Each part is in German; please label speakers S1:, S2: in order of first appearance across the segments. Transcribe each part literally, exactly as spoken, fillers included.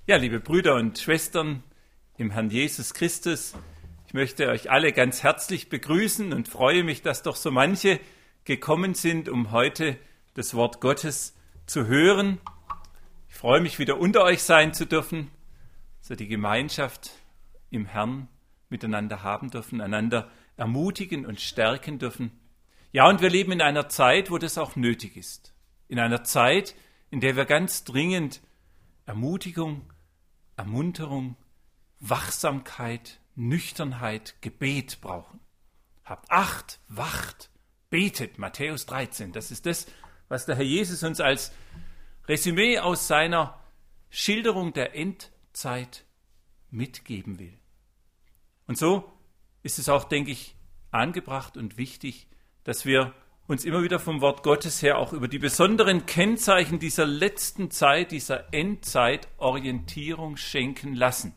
S1: Ja, liebe Brüder und Schwestern im Herrn Jesus Christus, ich möchte euch alle ganz herzlich begrüßen und freue mich, dass doch so manche gekommen sind, um heute das Wort Gottes zu hören. Ich freue mich, wieder unter euch sein zu dürfen, so die Gemeinschaft im Herrn miteinander haben dürfen, einander ermutigen und stärken dürfen. Ja, und wir leben in einer Zeit, wo das auch nötig ist. In einer Zeit, in der wir ganz dringend Ermutigung, Ermunterung, Wachsamkeit, Nüchternheit, Gebet brauchen. Habt Acht, wacht, betet, Matthäus dreizehn. Das ist das, was der Herr Jesus uns als Resümee aus seiner Schilderung der Endzeit mitgeben will. Und so ist es auch, denke ich, angebracht und wichtig, dass wir uns immer wieder vom Wort Gottes her auch über die besonderen Kennzeichen dieser letzten Zeit, dieser Endzeit Orientierung schenken lassen.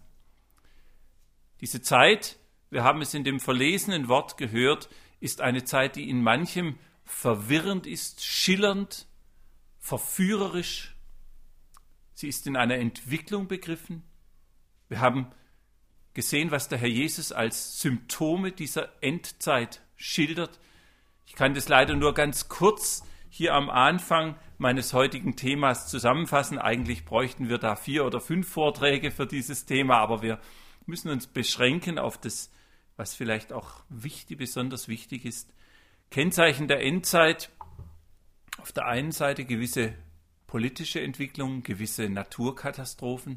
S1: Diese Zeit, wir haben es in dem verlesenen Wort gehört, ist eine Zeit, die in manchem verwirrend ist, schillernd, verführerisch. Sie ist in einer Entwicklung begriffen. Wir haben gesehen, was der Herr Jesus als Symptome dieser Endzeit schildert. Ich kann das leider nur ganz kurz hier am Anfang meines heutigen Themas zusammenfassen. Eigentlich bräuchten wir da vier oder fünf Vorträge für dieses Thema, aber wir müssen uns beschränken auf das, was vielleicht auch wichtig, besonders wichtig ist. Kennzeichen der Endzeit: auf der einen Seite gewisse politische Entwicklungen, gewisse Naturkatastrophen.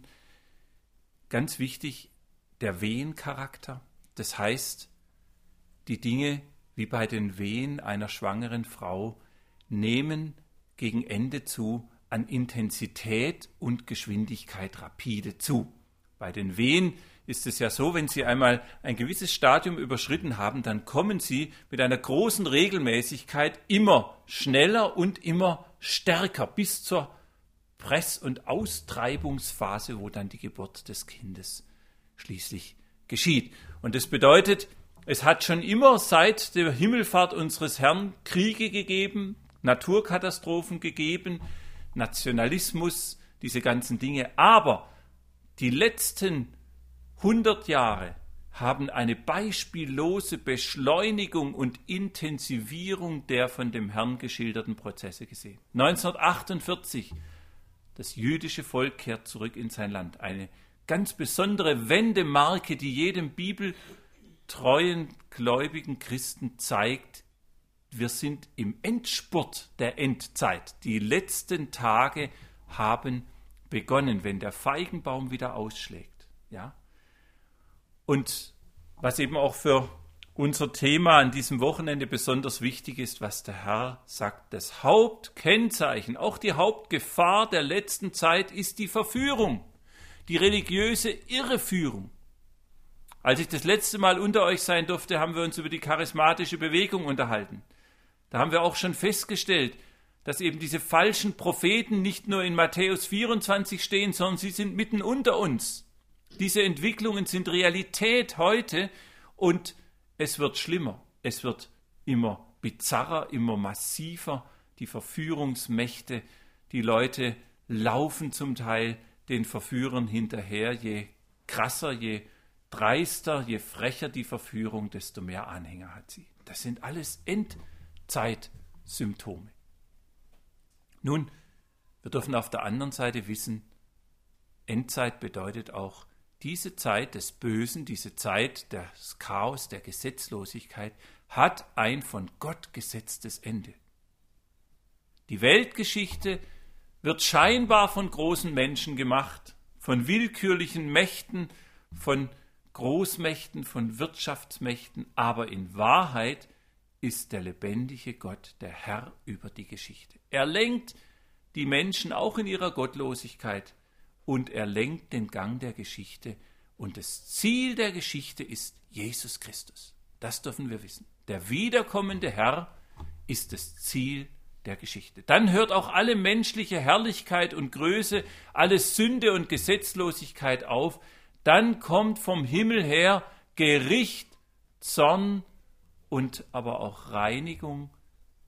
S1: Ganz wichtig, der Wehencharakter. Das heißt, die Dinge, wie bei den Wehen einer schwangeren Frau, nehmen gegen Ende zu an Intensität und Geschwindigkeit rapide zu. Bei den Wehen ist es ja so, wenn sie einmal ein gewisses Stadium überschritten haben, dann kommen sie mit einer großen Regelmäßigkeit immer schneller und immer stärker bis zur Press- und Austreibungsphase, wo dann die Geburt des Kindes schließlich geschieht. Und das bedeutet, es hat schon immer seit der Himmelfahrt unseres Herrn Kriege gegeben, Naturkatastrophen gegeben, Nationalismus, diese ganzen Dinge. Aber die letzten hundert Jahre haben eine beispiellose Beschleunigung und Intensivierung der von dem Herrn geschilderten Prozesse gesehen. neunzehnhundertachtundvierzig, das jüdische Volk kehrt zurück in sein Land. Eine ganz besondere Wendemarke, die jedem bibeltreuen, gläubigen Christen zeigt, wir sind im Endspurt der Endzeit. Die letzten Tage haben begonnen, wenn der Feigenbaum wieder ausschlägt. Ja? Und was eben auch für unser Thema an diesem Wochenende besonders wichtig ist, was der Herr sagt, das Hauptkennzeichen, auch die Hauptgefahr der letzten Zeit ist die Verführung, die religiöse Irreführung. Als ich das letzte Mal unter euch sein durfte, haben wir uns über die charismatische Bewegung unterhalten. Da haben wir auch schon festgestellt, dass eben diese falschen Propheten nicht nur in Matthäus vierundzwanzig stehen, sondern sie sind mitten unter uns. Diese Entwicklungen sind Realität heute und es wird schlimmer. Es wird immer bizarrer, immer massiver. Die Verführungsmächte, die Leute laufen zum Teil den Verführern hinterher. Je krasser, je dreister, je frecher die Verführung, desto mehr Anhänger hat sie. Das sind alles Endzeitsymptome. Nun, wir dürfen auf der anderen Seite wissen, Endzeit bedeutet auch diese Zeit des Bösen, diese Zeit des Chaos, der Gesetzlosigkeit, hat ein von Gott gesetztes Ende. Die Weltgeschichte wird scheinbar von großen Menschen gemacht, von willkürlichen Mächten, von Großmächten, von Wirtschaftsmächten, aber in Wahrheit ist der lebendige Gott der Herr über die Geschichte. Er lenkt die Menschen auch in ihrer Gottlosigkeit und er lenkt den Gang der Geschichte und das Ziel der Geschichte ist Jesus Christus. Das dürfen wir wissen. Der wiederkommende Herr ist das Ziel der Geschichte. Dann hört auch alle menschliche Herrlichkeit und Größe, alle Sünde und Gesetzlosigkeit auf. Dann kommt vom Himmel her Gericht, Zorn und aber auch Reinigung,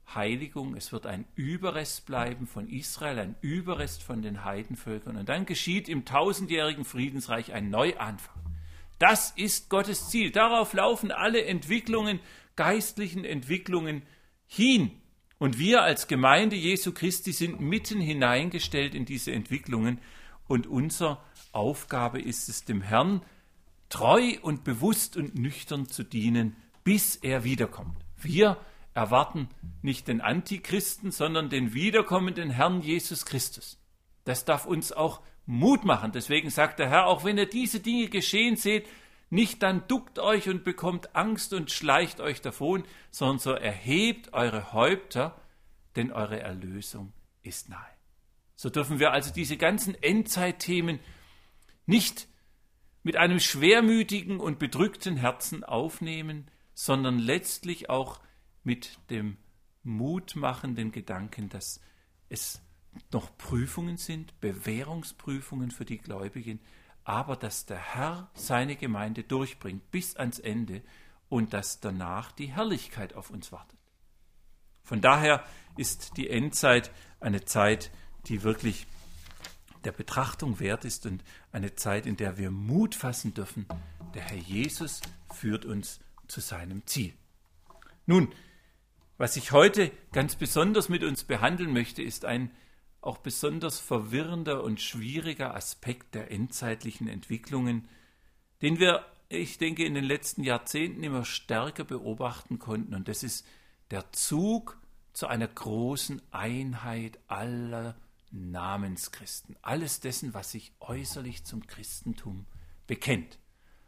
S1: Heiligung, es wird ein Überrest bleiben von Israel, ein Überrest von den Heidenvölkern. Und dann geschieht im tausendjährigen Friedensreich ein Neuanfang. Das ist Gottes Ziel. Darauf laufen alle Entwicklungen, geistlichen Entwicklungen hin. Und wir als Gemeinde Jesu Christi sind mitten hineingestellt in diese Entwicklungen. Und unsere Aufgabe ist es, dem Herrn treu und bewusst und nüchtern zu dienen, bis er wiederkommt. Wir erwarten nicht den Antichristen, sondern den wiederkommenden Herrn Jesus Christus. Das darf uns auch Mut machen. Deswegen sagt der Herr, auch wenn ihr diese Dinge geschehen seht, nicht dann duckt euch und bekommt Angst und schleicht euch davon, sondern so erhebt eure Häupter, denn eure Erlösung ist nahe. So dürfen wir also diese ganzen Endzeitthemen nicht mit einem schwermütigen und bedrückten Herzen aufnehmen, sondern letztlich auch mit dem mutmachenden Gedanken, dass es noch Prüfungen sind, Bewährungsprüfungen für die Gläubigen, aber dass der Herr seine Gemeinde durchbringt bis ans Ende und dass danach die Herrlichkeit auf uns wartet. Von daher ist die Endzeit eine Zeit, die wirklich der Betrachtung wert ist und eine Zeit, in der wir Mut fassen dürfen. Der Herr Jesus führt uns zu seinem Ziel. Nun, was ich heute ganz besonders mit uns behandeln möchte, ist ein auch besonders verwirrender und schwieriger Aspekt der endzeitlichen Entwicklungen, den wir, ich denke, in den letzten Jahrzehnten immer stärker beobachten konnten. Und das ist der Zug zu einer großen Einheit aller Namenschristen. Alles dessen, was sich äußerlich zum Christentum bekennt.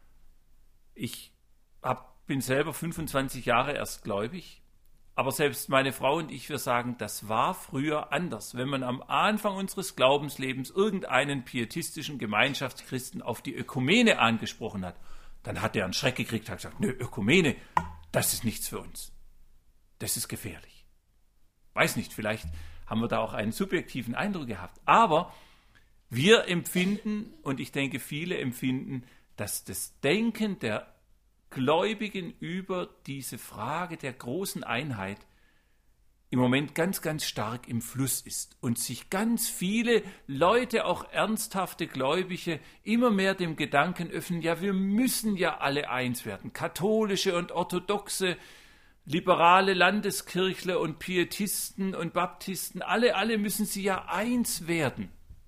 S1: Ich hab, bin selber fünfundzwanzig Jahre erst gläubig. Aber selbst meine Frau und ich, wir sagen, das war früher anders. Wenn man am Anfang unseres Glaubenslebens irgendeinen pietistischen Gemeinschaftschristen auf die Ökumene angesprochen hat, dann hat er einen Schreck gekriegt, hat gesagt, nö, Ökumene, das ist nichts für uns. Das ist gefährlich. Weiß nicht, vielleicht haben wir da auch einen subjektiven Eindruck gehabt. Aber wir empfinden, und ich denke, viele empfinden, dass das Denken der Gläubigen über diese Frage der großen Einheit im Moment ganz, ganz stark im Fluss ist und sich ganz viele Leute, auch ernsthafte Gläubige, immer mehr dem Gedanken öffnen, ja, wir müssen ja alle eins werden, katholische und orthodoxe, liberale Landeskirchler und Pietisten und Baptisten, alle, alle müssen sie ja eins werden.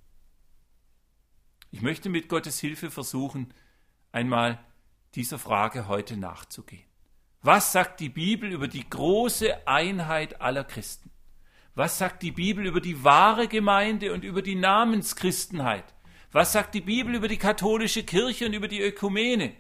S1: Ich möchte mit Gottes Hilfe versuchen, einmal dieser Frage heute nachzugehen. Was sagt die Bibel über die große Einheit aller Christen? Was sagt die Bibel über die wahre Gemeinde und über die Namenschristenheit? Was sagt die Bibel über die katholische Kirche und über die Ökumene?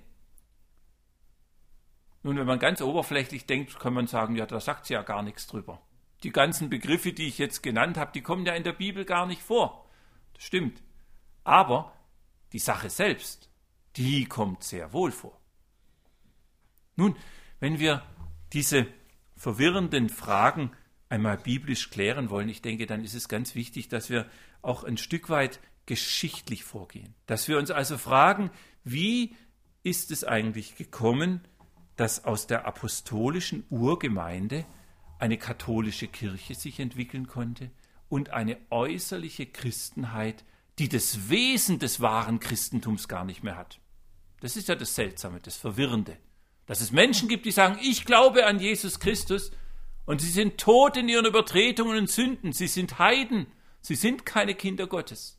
S1: Nun, wenn man ganz oberflächlich denkt, kann man sagen, ja, da sagt sie ja gar nichts drüber. Die ganzen Begriffe, die ich jetzt genannt habe, die kommen ja in der Bibel gar nicht vor. Das stimmt. Aber die Sache selbst, die kommt sehr wohl vor. Nun, wenn wir diese verwirrenden Fragen einmal biblisch klären wollen, ich denke, dann ist es ganz wichtig, dass wir auch ein Stück weit geschichtlich vorgehen. Dass wir uns also fragen, wie ist es eigentlich gekommen, dass aus der apostolischen Urgemeinde eine katholische Kirche sich entwickeln konnte und eine äußerliche Christenheit, die das Wesen des wahren Christentums gar nicht mehr hat. Das ist ja das Seltsame, das Verwirrende. Dass es Menschen gibt, die sagen, ich glaube an Jesus Christus und sie sind tot in ihren Übertretungen und Sünden. Sie sind Heiden. Sie sind keine Kinder Gottes.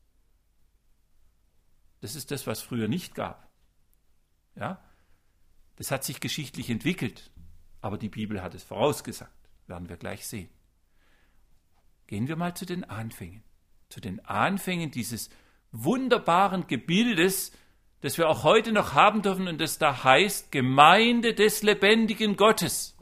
S1: Das ist das, was es früher nicht gab. Ja? Das hat sich geschichtlich entwickelt, aber die Bibel hat es vorausgesagt. Werden wir gleich sehen. Gehen wir mal zu den Anfängen. Zu den Anfängen dieses wunderbaren Gebildes, das wir auch heute noch haben dürfen und das da heißt Gemeinde des lebendigen Gottes.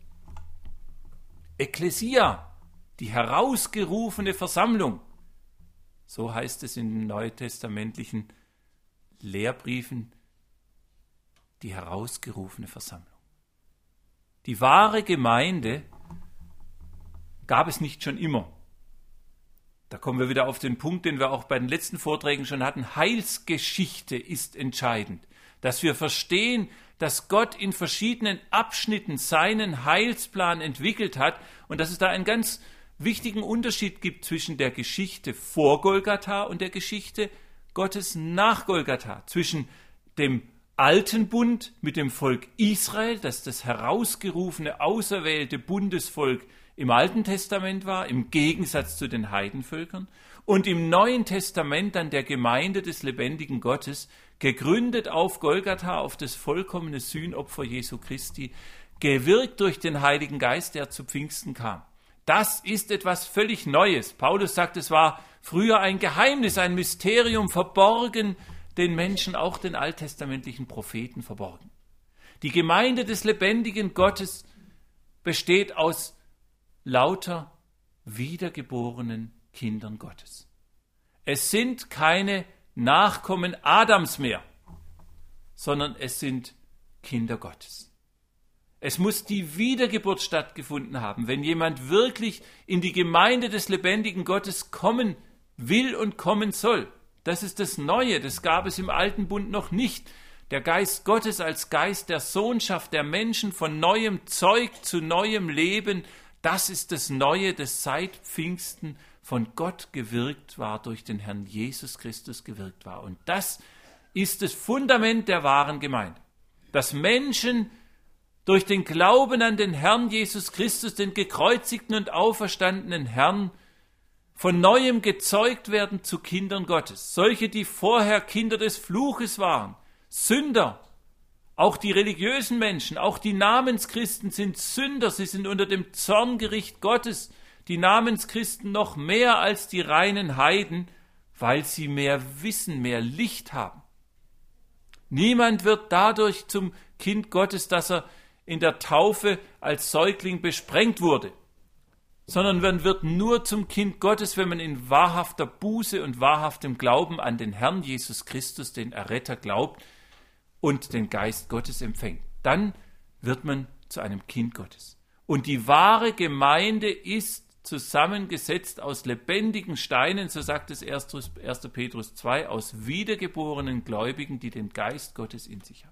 S1: Ekklesia, die herausgerufene Versammlung. So heißt es in den neutestamentlichen Lehrbriefen, die herausgerufene Versammlung. Die wahre Gemeinde gab es nicht schon immer. Da kommen wir wieder auf den Punkt, den wir auch bei den letzten Vorträgen schon hatten. Heilsgeschichte ist entscheidend. Dass wir verstehen, dass Gott in verschiedenen Abschnitten seinen Heilsplan entwickelt hat und dass es da einen ganz wichtigen Unterschied gibt zwischen der Geschichte vor Golgatha und der Geschichte Gottes nach Golgatha, zwischen dem alten Bund mit dem Volk Israel, das das herausgerufene, auserwählte Bundesvolk im Alten Testament war, im Gegensatz zu den Heidenvölkern, und im Neuen Testament dann der Gemeinde des lebendigen Gottes, gegründet auf Golgatha, auf das vollkommene Sühnopfer Jesu Christi, gewirkt durch den Heiligen Geist, der zu Pfingsten kam. Das ist etwas völlig Neues. Paulus sagt, es war früher ein Geheimnis, ein Mysterium, verborgen den Menschen, auch den alttestamentlichen Propheten verborgen. Die Gemeinde des lebendigen Gottes besteht aus lauter wiedergeborenen Kindern Gottes. Es sind keine Nachkommen Adams mehr, sondern es sind Kinder Gottes. Es muss die Wiedergeburt stattgefunden haben, wenn jemand wirklich in die Gemeinde des lebendigen Gottes kommen will und kommen soll. Das ist das Neue, das gab es im Alten Bund noch nicht. Der Geist Gottes als Geist der Sohnschaft, der Menschen von neuem Zeug zu neuem Leben, das ist das Neue, das seit Pfingsten von Gott gewirkt war, durch den Herrn Jesus Christus gewirkt war. Und das ist das Fundament der wahren Gemeinde. Dass Menschen durch den Glauben an den Herrn Jesus Christus, den gekreuzigten und auferstandenen Herrn, von Neuem gezeugt werden zu Kindern Gottes. Solche, die vorher Kinder des Fluches waren, Sünder. Auch die religiösen Menschen, auch die Namenschristen sind Sünder. Sie sind unter dem Zorngericht Gottes. Die Namenschristen noch mehr als die reinen Heiden, weil sie mehr Wissen, mehr Licht haben. Niemand wird dadurch zum Kind Gottes, dass er in der Taufe als Säugling besprengt wurde, sondern man wird nur zum Kind Gottes, wenn man in wahrhafter Buße und wahrhaftem Glauben an den Herrn Jesus Christus, den Erretter, glaubt und den Geist Gottes empfängt. Dann wird man zu einem Kind Gottes. Und die wahre Gemeinde ist zusammengesetzt aus lebendigen Steinen, so sagt es erster Petrus zwei, aus wiedergeborenen Gläubigen, die den Geist Gottes in sich haben.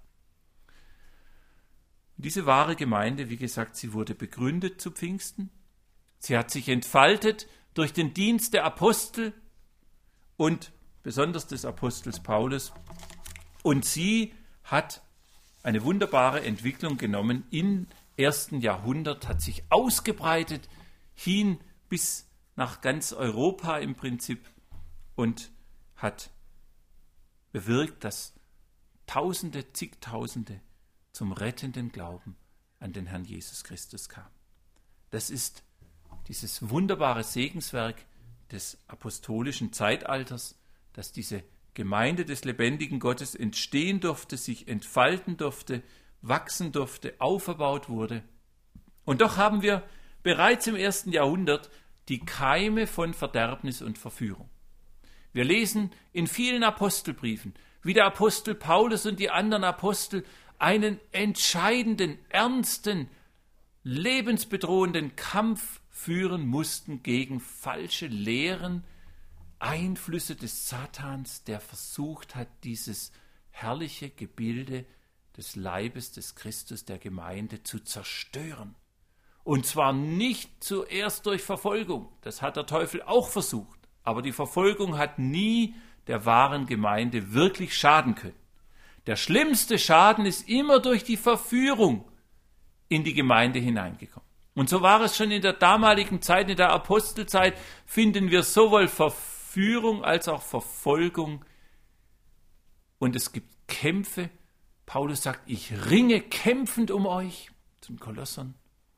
S1: Diese wahre Gemeinde, wie gesagt, sie wurde begründet zu Pfingsten. Sie hat sich entfaltet durch den Dienst der Apostel und besonders des Apostels Paulus. Und sie hat eine wunderbare Entwicklung genommen im ersten Jahrhundert, hat sich ausgebreitet hin bis nach ganz Europa im Prinzip und hat bewirkt, dass Tausende, zigtausende zum rettenden Glauben an den Herrn Jesus Christus kamen. Das ist dieses wunderbare Segenswerk des apostolischen Zeitalters, dass diese Gemeinde des lebendigen Gottes entstehen durfte, sich entfalten durfte, wachsen durfte, auferbaut wurde. Und doch haben wir bereits im ersten Jahrhundert die Keime von Verderbnis und Verführung. Wir lesen in vielen Apostelbriefen, wie der Apostel Paulus und die anderen Apostel einen entscheidenden, ernsten, lebensbedrohenden Kampf führen mussten gegen falsche Lehren, Einflüsse des Satans, der versucht hat, dieses herrliche Gebilde des Leibes des Christus, der Gemeinde, zu zerstören. Und zwar nicht zuerst durch Verfolgung, das hat der Teufel auch versucht, aber die Verfolgung hat nie der wahren Gemeinde wirklich schaden können. Der schlimmste Schaden ist immer durch die Verführung in die Gemeinde hineingekommen. Und so war es schon in der damaligen Zeit, in der Apostelzeit, finden wir sowohl Verführung als auch Verfolgung. Und es gibt Kämpfe. Paulus sagt, ich ringe kämpfend um euch, zum Kolossern.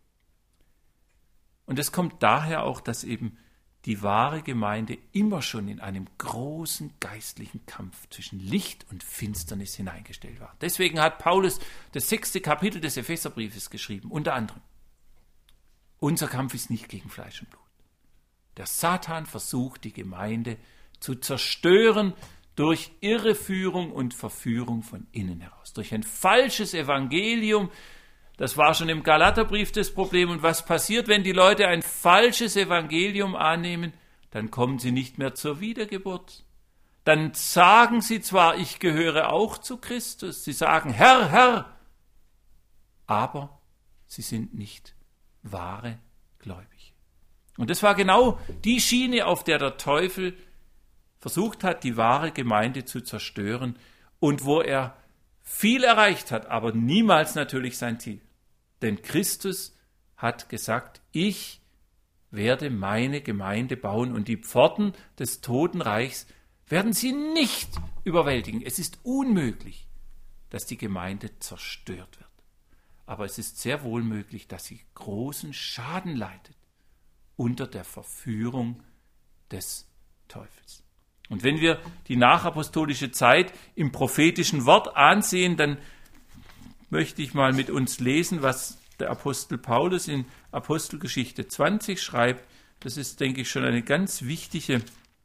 S1: Und es kommt daher auch, dass eben die wahre Gemeinde immer schon in einem großen geistlichen Kampf zwischen Licht und Finsternis hineingestellt war. Deswegen hat Paulus das sechste Kapitel des Epheserbriefes geschrieben, unter anderem: Unser Kampf ist nicht gegen Fleisch und Blut. Der Satan versucht, die Gemeinde zu zerstören durch Irreführung und Verführung von innen heraus. Durch ein falsches Evangelium. Das war schon im Galaterbrief das Problem. Und was passiert, wenn die Leute ein falsches Evangelium annehmen? Dann kommen sie nicht mehr zur Wiedergeburt. Dann sagen sie zwar, ich gehöre auch zu Christus. Sie sagen, Herr, Herr, aber sie sind nicht wahre Gläubige. Und das war genau die Schiene, auf der der Teufel versucht hat, die wahre Gemeinde zu zerstören und wo er viel erreicht hat, aber niemals natürlich sein Ziel. Denn Christus hat gesagt, ich werde meine Gemeinde bauen und die Pforten des Totenreichs werden sie nicht überwältigen. Es ist unmöglich, dass die Gemeinde zerstört wird. Aber es ist sehr wohl möglich, dass sie großen Schaden leidet unter der Verführung des Teufels. Und wenn wir die nachapostolische Zeit im prophetischen Wort ansehen, dann möchte ich mal mit uns lesen, was der Apostel Paulus in Apostelgeschichte zwanzig schreibt. Das ist, denke ich, schon eine ganz wichtige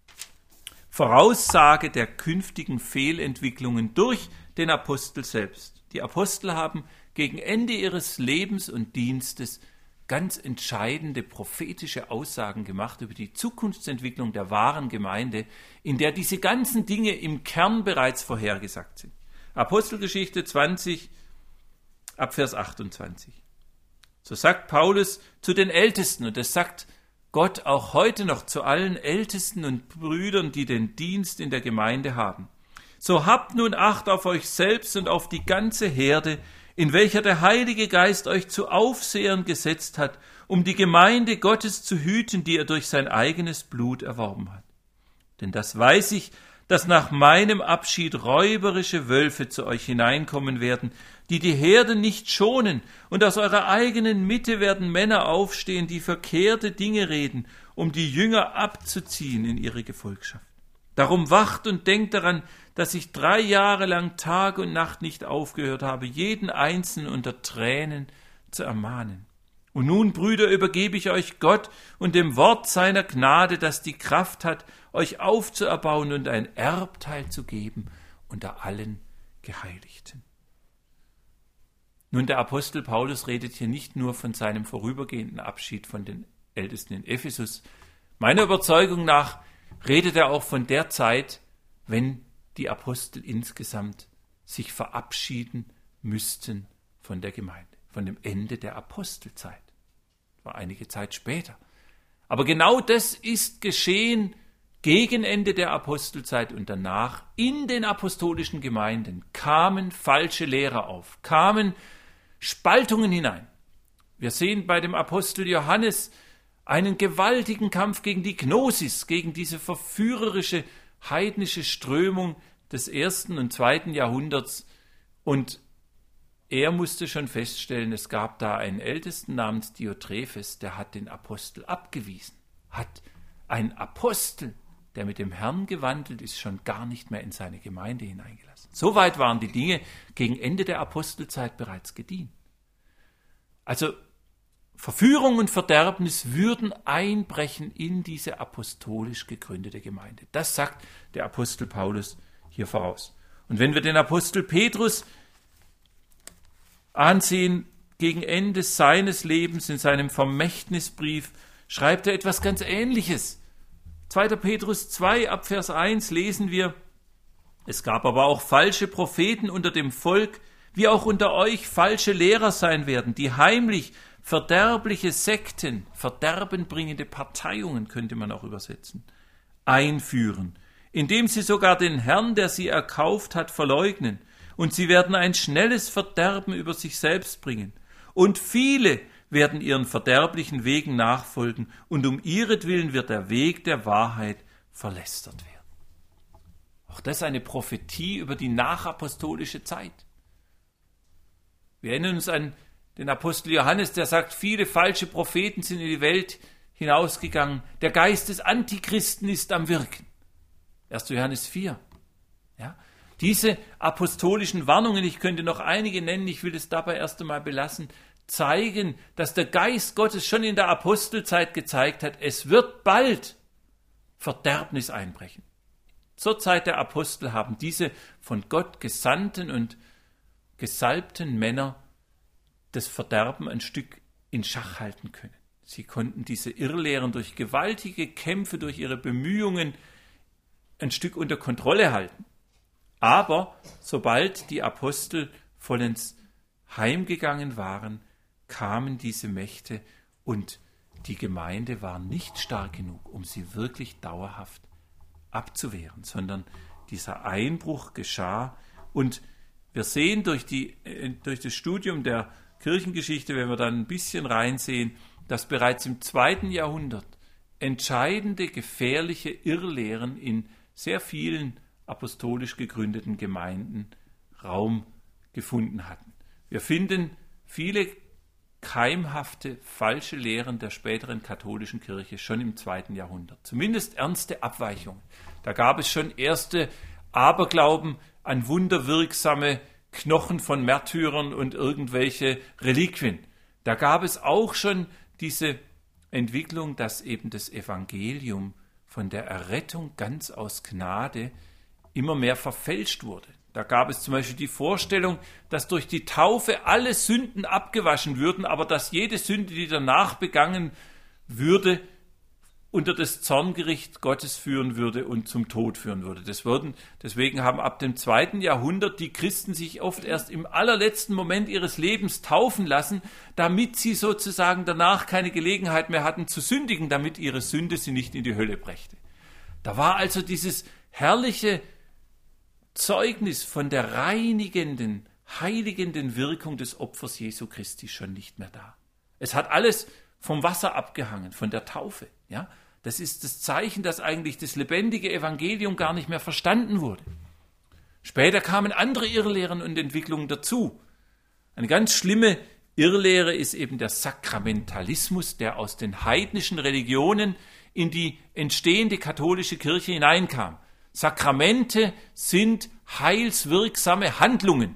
S1: Voraussage der künftigen Fehlentwicklungen durch den Apostel selbst. Die Apostel haben gegen Ende ihres Lebens und Dienstes ganz entscheidende prophetische Aussagen gemacht über die Zukunftsentwicklung der wahren Gemeinde, in der diese ganzen Dinge im Kern bereits vorhergesagt sind. Apostelgeschichte zwanzig, ab Vers achtundzwanzig. So sagt Paulus zu den Ältesten, und das sagt Gott auch heute noch zu allen Ältesten und Brüdern, die den Dienst in der Gemeinde haben. So habt nun Acht auf euch selbst und auf die ganze Herde, in welcher der Heilige Geist euch zu Aufsehern gesetzt hat, um die Gemeinde Gottes zu hüten, die er durch sein eigenes Blut erworben hat. Denn das weiß ich, dass nach meinem Abschied räuberische Wölfe zu euch hineinkommen werden, die die Herde nicht schonen, und aus eurer eigenen Mitte werden Männer aufstehen, die verkehrte Dinge reden, um die Jünger abzuziehen in ihre Gefolgschaft. Darum wacht und denkt daran, dass ich drei Jahre lang Tag und Nacht nicht aufgehört habe, jeden Einzelnen unter Tränen zu ermahnen. Und nun, Brüder, übergebe ich euch Gott und dem Wort seiner Gnade, das die Kraft hat, euch aufzuerbauen und ein Erbteil zu geben unter allen Geheiligten. Nun, der Apostel Paulus redet hier nicht nur von seinem vorübergehenden Abschied von den Ältesten in Ephesus. Meiner Überzeugung nach redet er auch von der Zeit, wenn die Apostel insgesamt sich verabschieden müssten von der Gemeinde, von dem Ende der Apostelzeit. Das war einige Zeit später. Aber genau das ist geschehen gegen Ende der Apostelzeit und danach. In den apostolischen Gemeinden kamen falsche Lehrer auf, kamen Spaltungen hinein. Wir sehen bei dem Apostel Johannes einen gewaltigen Kampf gegen die Gnosis, gegen diese verführerische heidnische Strömung des ersten und zweiten Jahrhunderts. Und er musste schon feststellen, es gab da einen Ältesten namens Diotrephes, der hat den Apostel abgewiesen, hat einen Apostel, der mit dem Herrn gewandelt ist, schon gar nicht mehr in seine Gemeinde hineingelassen. Soweit waren die Dinge gegen Ende der Apostelzeit bereits gediehen. Also Verführung und Verderbnis würden einbrechen in diese apostolisch gegründete Gemeinde. Das sagt der Apostel Paulus hier voraus. Und wenn wir den Apostel Petrus ansehen, gegen Ende seines Lebens in seinem Vermächtnisbrief, schreibt er etwas ganz Ähnliches. zweiter Petrus zwei, ab Vers eins lesen wir: Es gab aber auch falsche Propheten unter dem Volk, wie auch unter euch falsche Lehrer sein werden, die heimlich verderbliche Sekten, verderbenbringende Parteiungen, könnte man auch übersetzen, einführen, indem sie sogar den Herrn, der sie erkauft hat, verleugnen. Und sie werden ein schnelles Verderben über sich selbst bringen. Und viele werden ihren verderblichen Wegen nachfolgen, und um ihretwillen wird der Weg der Wahrheit verlästert werden. Auch das ist eine Prophetie über die nachapostolische Zeit. Wir erinnern uns an den Apostel Johannes, der sagt, viele falsche Propheten sind in die Welt hinausgegangen. Der Geist des Antichristen ist am Wirken. erster Johannes vier. Ja? Diese apostolischen Warnungen, ich könnte noch einige nennen, ich will es dabei erst einmal belassen, zeigen, dass der Geist Gottes schon in der Apostelzeit gezeigt hat, es wird bald Verderbnis einbrechen. Zur Zeit der Apostel haben diese von Gott gesandten und gesalbten Männer das Verderben ein Stück in Schach halten können. Sie konnten diese Irrlehren durch gewaltige Kämpfe, durch ihre Bemühungen ein Stück unter Kontrolle halten. Aber sobald die Apostel vollends heimgegangen waren, kamen diese Mächte und die Gemeinde war nicht stark genug, um sie wirklich dauerhaft abzuwehren, sondern dieser Einbruch geschah. Und wir sehen durch, die, durch das Studium der Kirchengeschichte, wenn wir dann ein bisschen reinsehen, dass bereits im zweiten Jahrhundert entscheidende, gefährliche Irrlehren in sehr vielen apostolisch gegründeten Gemeinden Raum gefunden hatten. Wir finden viele keimhafte, falsche Lehren der späteren katholischen Kirche schon im zweiten Jahrhundert. Zumindest ernste Abweichungen. Da gab es schon erste Aberglauben an wunderwirksame Knochen von Märtyrern und irgendwelche Reliquien. Da gab es auch schon diese Entwicklung, dass eben das Evangelium von der Errettung ganz aus Gnade immer mehr verfälscht wurde. Da gab es zum Beispiel die Vorstellung, dass durch die Taufe alle Sünden abgewaschen würden, aber dass jede Sünde, die danach begangen würde, unter das Zorngericht Gottes führen würde und zum Tod führen würde. Das würden, deswegen haben ab dem zweiten Jahrhundert die Christen sich oft erst im allerletzten Moment ihres Lebens taufen lassen, damit sie sozusagen danach keine Gelegenheit mehr hatten zu sündigen, damit ihre Sünde sie nicht in die Hölle brächte. Da war also dieses herrliche Zeugnis von der reinigenden, heiligenden Wirkung des Opfers Jesu Christi schon nicht mehr da. Es hat alles vom Wasser abgehangen, von der Taufe. Ja? Das ist das Zeichen, dass eigentlich das lebendige Evangelium gar nicht mehr verstanden wurde. Später kamen andere Irrlehren und Entwicklungen dazu. Eine ganz schlimme Irrlehre ist eben der Sakramentalismus, der aus den heidnischen Religionen in die entstehende katholische Kirche hineinkam. Sakramente sind heilswirksame Handlungen.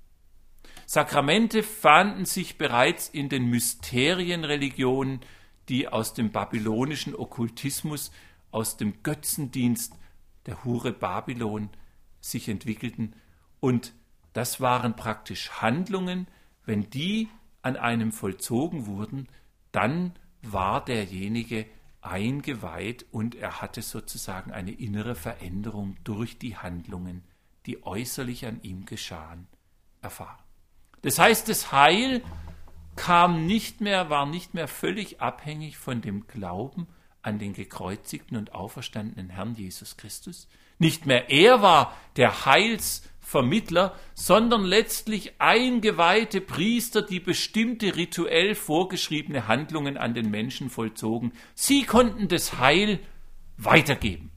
S1: Sakramente fanden sich bereits in den Mysterienreligionen, die aus dem babylonischen Okkultismus, aus dem Götzendienst der Hure Babylon sich entwickelten. Und das waren praktisch Handlungen, wenn die an einem vollzogen wurden, dann war derjenige eingeweiht und er hatte sozusagen eine innere Veränderung durch die Handlungen, die äußerlich an ihm geschahen, erfahren. Das heißt, das Heil kam nicht mehr, war nicht mehr völlig abhängig von dem Glauben an den gekreuzigten und auferstandenen Herrn Jesus Christus. Nicht mehr er war der Heilsvermittler, sondern letztlich eingeweihte Priester, die bestimmte rituell vorgeschriebene Handlungen an den Menschen vollzogen. Sie konnten das Heil weitergeben.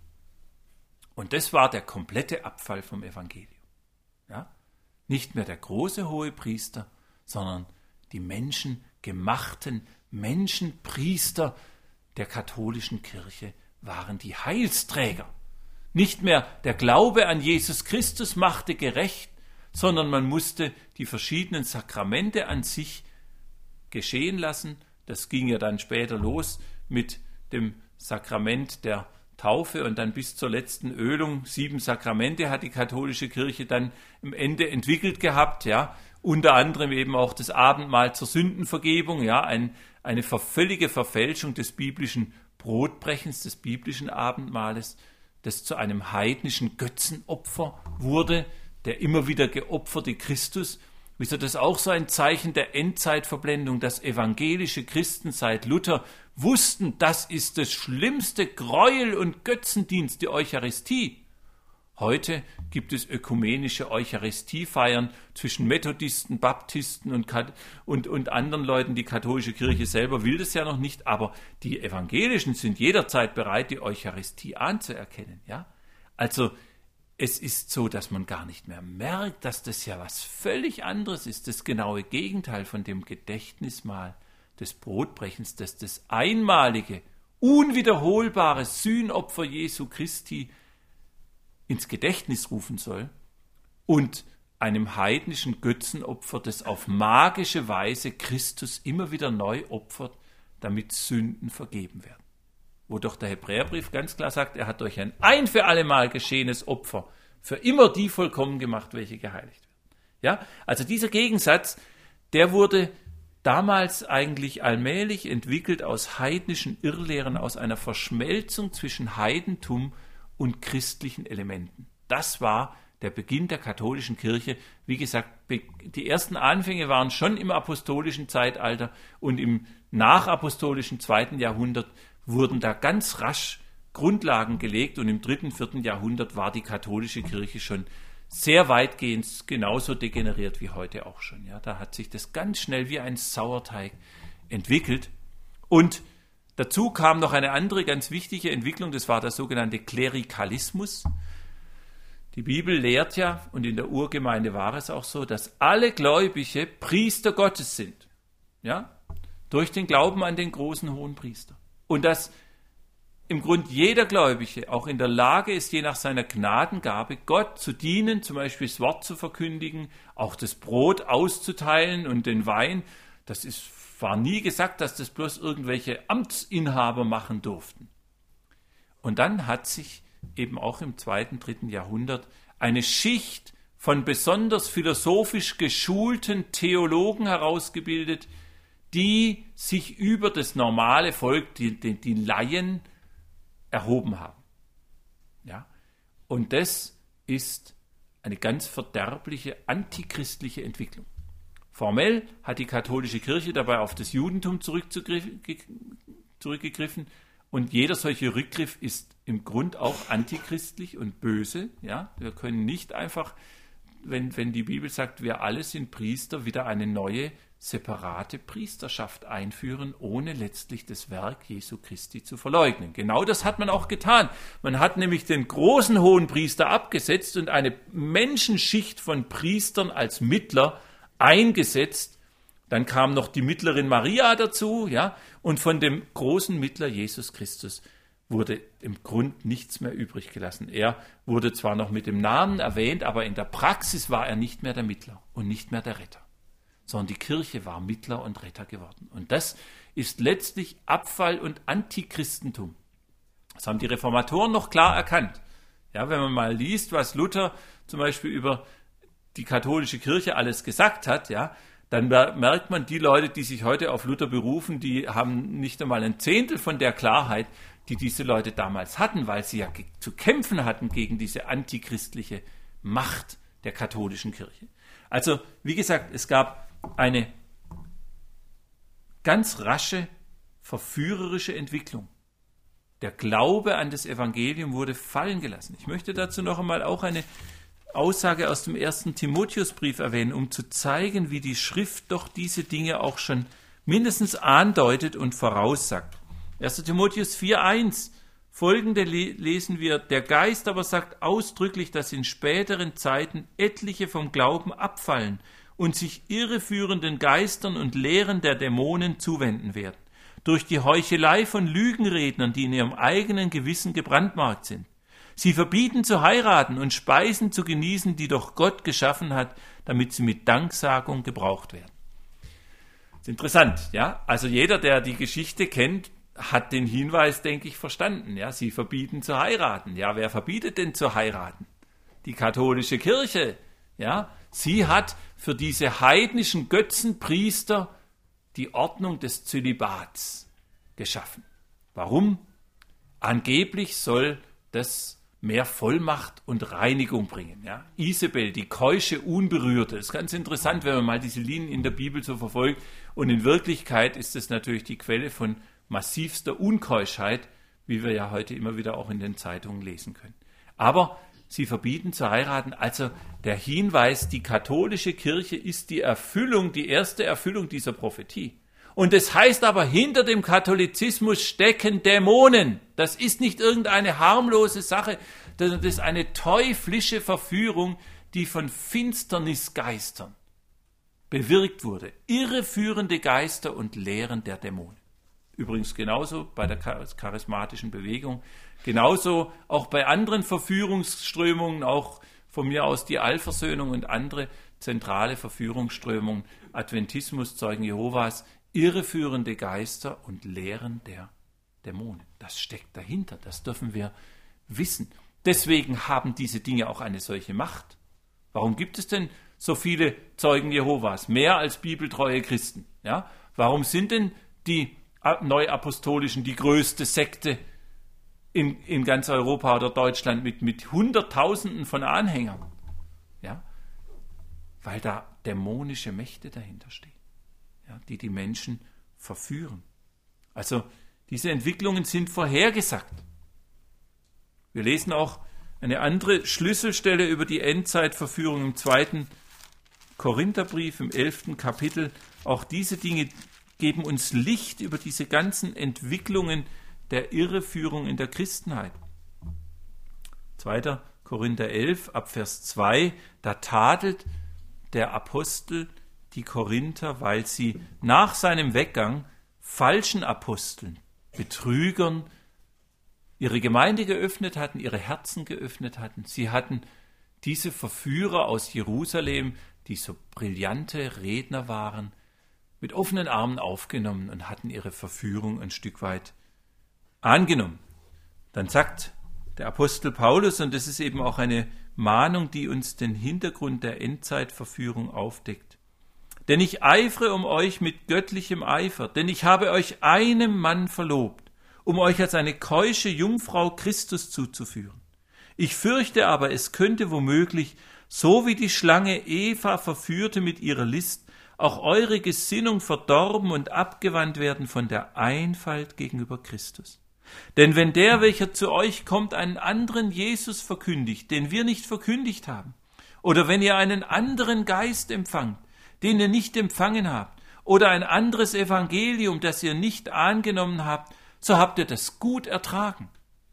S1: Und das war der komplette Abfall vom Evangelium. Ja? Nicht mehr der große Hohepriester, sondern die menschengemachten Menschenpriester der katholischen Kirche waren die Heilsträger. Nicht mehr der Glaube an Jesus Christus machte gerecht, sondern man musste die verschiedenen Sakramente an sich geschehen lassen. Das ging ja dann später los mit dem Sakrament der Taufe und dann bis zur letzten Ölung. Sieben Sakramente hat die katholische Kirche dann am Ende entwickelt gehabt, ja. Unter anderem eben auch das Abendmahl zur Sündenvergebung, ja, ein, eine völlige Verfälschung des biblischen Brotbrechens, des biblischen Abendmahles, das zu einem heidnischen Götzenopfer wurde, der immer wieder geopferte Christus. Wisst ihr, das ist auch so ein Zeichen der Endzeitverblendung, dass evangelische Christen seit Luther wussten, das ist das schlimmste Gräuel und Götzendienst, die Eucharistie. Heute gibt es ökumenische Eucharistiefeiern zwischen Methodisten, Baptisten und, und, und anderen Leuten. Die katholische Kirche selber will das ja noch nicht, aber die Evangelischen sind jederzeit bereit, die Eucharistie anzuerkennen. Ja? Also es ist so, dass man gar nicht mehr merkt, dass das ja was völlig anderes ist. Das genaue Gegenteil von dem Gedächtnismahl des Brotbrechens, das das einmalige, unwiederholbare Sühnopfer Jesu Christi ins Gedächtnis rufen soll und einem heidnischen Götzenopfer, das auf magische Weise Christus immer wieder neu opfert, damit Sünden vergeben werden. Wo doch der Hebräerbrief ganz klar sagt, er hat durch ein ein für alle Mal geschehenes Opfer für immer die vollkommen gemacht, welche geheiligt werden. Ja, also dieser Gegensatz, der wurde damals eigentlich allmählich entwickelt aus heidnischen Irrlehren, aus einer Verschmelzung zwischen Heidentum und christlichen Elementen. Das war der Beginn der katholischen Kirche. Wie gesagt, die ersten Anfänge waren schon im apostolischen Zeitalter und im nachapostolischen zweiten Jahrhundert wurden da ganz rasch Grundlagen gelegt und im dritten, vierten Jahrhundert war die katholische Kirche schon sehr weitgehend genauso degeneriert wie heute auch schon. Ja, da hat sich das ganz schnell wie ein Sauerteig entwickelt. Und dazu kam noch eine andere ganz wichtige Entwicklung, das war der sogenannte Klerikalismus. Die Bibel lehrt ja, und in der Urgemeinde war es auch so, dass alle Gläubige Priester Gottes sind. Ja, durch den Glauben an den großen Hohenpriester. Und dass im Grund jeder Gläubige auch in der Lage ist, je nach seiner Gnadengabe, Gott zu dienen, zum Beispiel das Wort zu verkündigen, auch das Brot auszuteilen und den Wein. Das ist, war nie gesagt, dass das bloß irgendwelche Amtsinhaber machen durften. Und dann hat sich eben auch im zweiten, dritten Jahrhundert eine Schicht von besonders philosophisch geschulten Theologen herausgebildet, die sich über das normale Volk, die, die, die Laien, erhoben haben. Ja? Und das ist eine ganz verderbliche, antichristliche Entwicklung. Formell hat die katholische Kirche dabei auf das Judentum zurückgegriffen und jeder solche Rückgriff ist im Grund auch antichristlich und böse. Ja? Wir können nicht einfach, wenn, wenn die Bibel sagt, wir alle sind Priester, wieder eine neue separate Priesterschaft einführen, ohne letztlich das Werk Jesu Christi zu verleugnen. Genau das hat man auch getan. Man hat nämlich den großen Hohenpriester abgesetzt und eine Menschenschicht von Priestern als Mittler eingesetzt. Dann kam noch die Mittlerin Maria dazu, ja, und von dem großen Mittler Jesus Christus wurde im Grund nichts mehr übrig gelassen. Er wurde zwar noch mit dem Namen erwähnt, aber in der Praxis war er nicht mehr der Mittler und nicht mehr der Retter, sondern die Kirche war Mittler und Retter geworden. Und das ist letztlich Abfall und Antichristentum. Das haben die Reformatoren noch klar erkannt. Ja, wenn man mal liest, was Luther zum Beispiel über die katholische Kirche alles gesagt hat, ja, dann merkt man, die Leute, die sich heute auf Luther berufen, die haben nicht einmal ein Zehntel von der Klarheit, die diese Leute damals hatten, weil sie ja zu kämpfen hatten gegen diese antichristliche Macht der katholischen Kirche. Also, wie gesagt, es gab eine ganz rasche, verführerische Entwicklung. Der Glaube an das Evangelium wurde fallen gelassen. Ich möchte dazu noch einmal auch eine Aussage aus dem ersten Timotheusbrief erwähnen, um zu zeigen, wie die Schrift doch diese Dinge auch schon mindestens andeutet und voraussagt. erster Timotheus vier eins, folgende lesen wir: Der Geist aber sagt ausdrücklich, dass in späteren Zeiten etliche vom Glauben abfallen und sich irreführenden Geistern und Lehren der Dämonen zuwenden werden, durch die Heuchelei von Lügenrednern, die in ihrem eigenen Gewissen gebrandmarkt sind. Sie verbieten zu heiraten und Speisen zu genießen, die doch Gott geschaffen hat, damit sie mit Danksagung gebraucht werden. Das ist interessant, ja? Also jeder, der die Geschichte kennt, hat den Hinweis, denke ich, verstanden. Ja? Sie verbieten zu heiraten. Ja, wer verbietet denn zu heiraten? Die katholische Kirche. Ja? Sie hat für diese heidnischen Götzenpriester die Ordnung des Zölibats geschaffen. Warum? Angeblich soll das mehr Vollmacht und Reinigung bringen. Ja? Isabel, die keusche Unberührte. Das ist ganz interessant, wenn man mal diese Linien in der Bibel so verfolgt. Und in Wirklichkeit ist es natürlich die Quelle von massivster Unkeuschheit, wie wir ja heute immer wieder auch in den Zeitungen lesen können. Aber sie verbieten zu heiraten. Also der Hinweis, die katholische Kirche ist die Erfüllung, die erste Erfüllung dieser Prophetie. Und das heißt aber, hinter dem Katholizismus stecken Dämonen. Das ist nicht irgendeine harmlose Sache, das ist eine teuflische Verführung, die von Finsternisgeistern bewirkt wurde. Irreführende Geister und Lehren der Dämonen. Übrigens genauso bei der charismatischen Bewegung, genauso auch bei anderen Verführungsströmungen, auch von mir aus die Allversöhnung und andere zentrale Verführungsströmungen, Adventismus, Zeugen Jehovas, irreführende Geister und Lehren der Dämonen. Das steckt dahinter, das dürfen wir wissen. Deswegen haben diese Dinge auch eine solche Macht. Warum gibt es denn so viele Zeugen Jehovas, mehr als bibeltreue Christen? Ja? Warum sind denn die Neuapostolischen die größte Sekte in, in ganz Europa oder Deutschland mit, mit Hunderttausenden von Anhängern? weil da dämonische Mächte dahinter stehen, ja, die die Menschen verführen. Also diese Entwicklungen sind vorhergesagt. Wir lesen auch eine andere Schlüsselstelle über die Endzeitverführung im zweiten Korintherbrief, im elften Kapitel. Auch diese Dinge geben uns Licht über diese ganzen Entwicklungen der Irreführung in der Christenheit. zweiter Korinther elf, ab Vers zwei, da tadelt der Apostel die Korinther, weil sie nach seinem Weggang falschen Aposteln, Betrügern, ihre Gemeinde geöffnet hatten, ihre Herzen geöffnet hatten. Sie hatten diese Verführer aus Jerusalem, die so brillante Redner waren, mit offenen Armen aufgenommen und hatten ihre Verführung ein Stück weit angenommen. Dann sagt der Apostel Paulus, und das ist eben auch eine Mahnung, die uns den Hintergrund der Endzeitverführung aufdeckt. Denn ich eifere um euch mit göttlichem Eifer, denn ich habe euch einem Mann verlobt, um euch als eine keusche Jungfrau Christus zuzuführen. Ich fürchte aber, es könnte womöglich, so wie die Schlange Eva verführte mit ihrer List, auch eure Gesinnung verdorben und abgewandt werden von der Einfalt gegenüber Christus. Denn wenn der, welcher zu euch kommt, einen anderen Jesus verkündigt, den wir nicht verkündigt haben, oder wenn ihr einen anderen Geist empfangt, den ihr nicht empfangen habt, oder ein anderes Evangelium, das ihr nicht angenommen habt, so habt ihr das gut ertragen.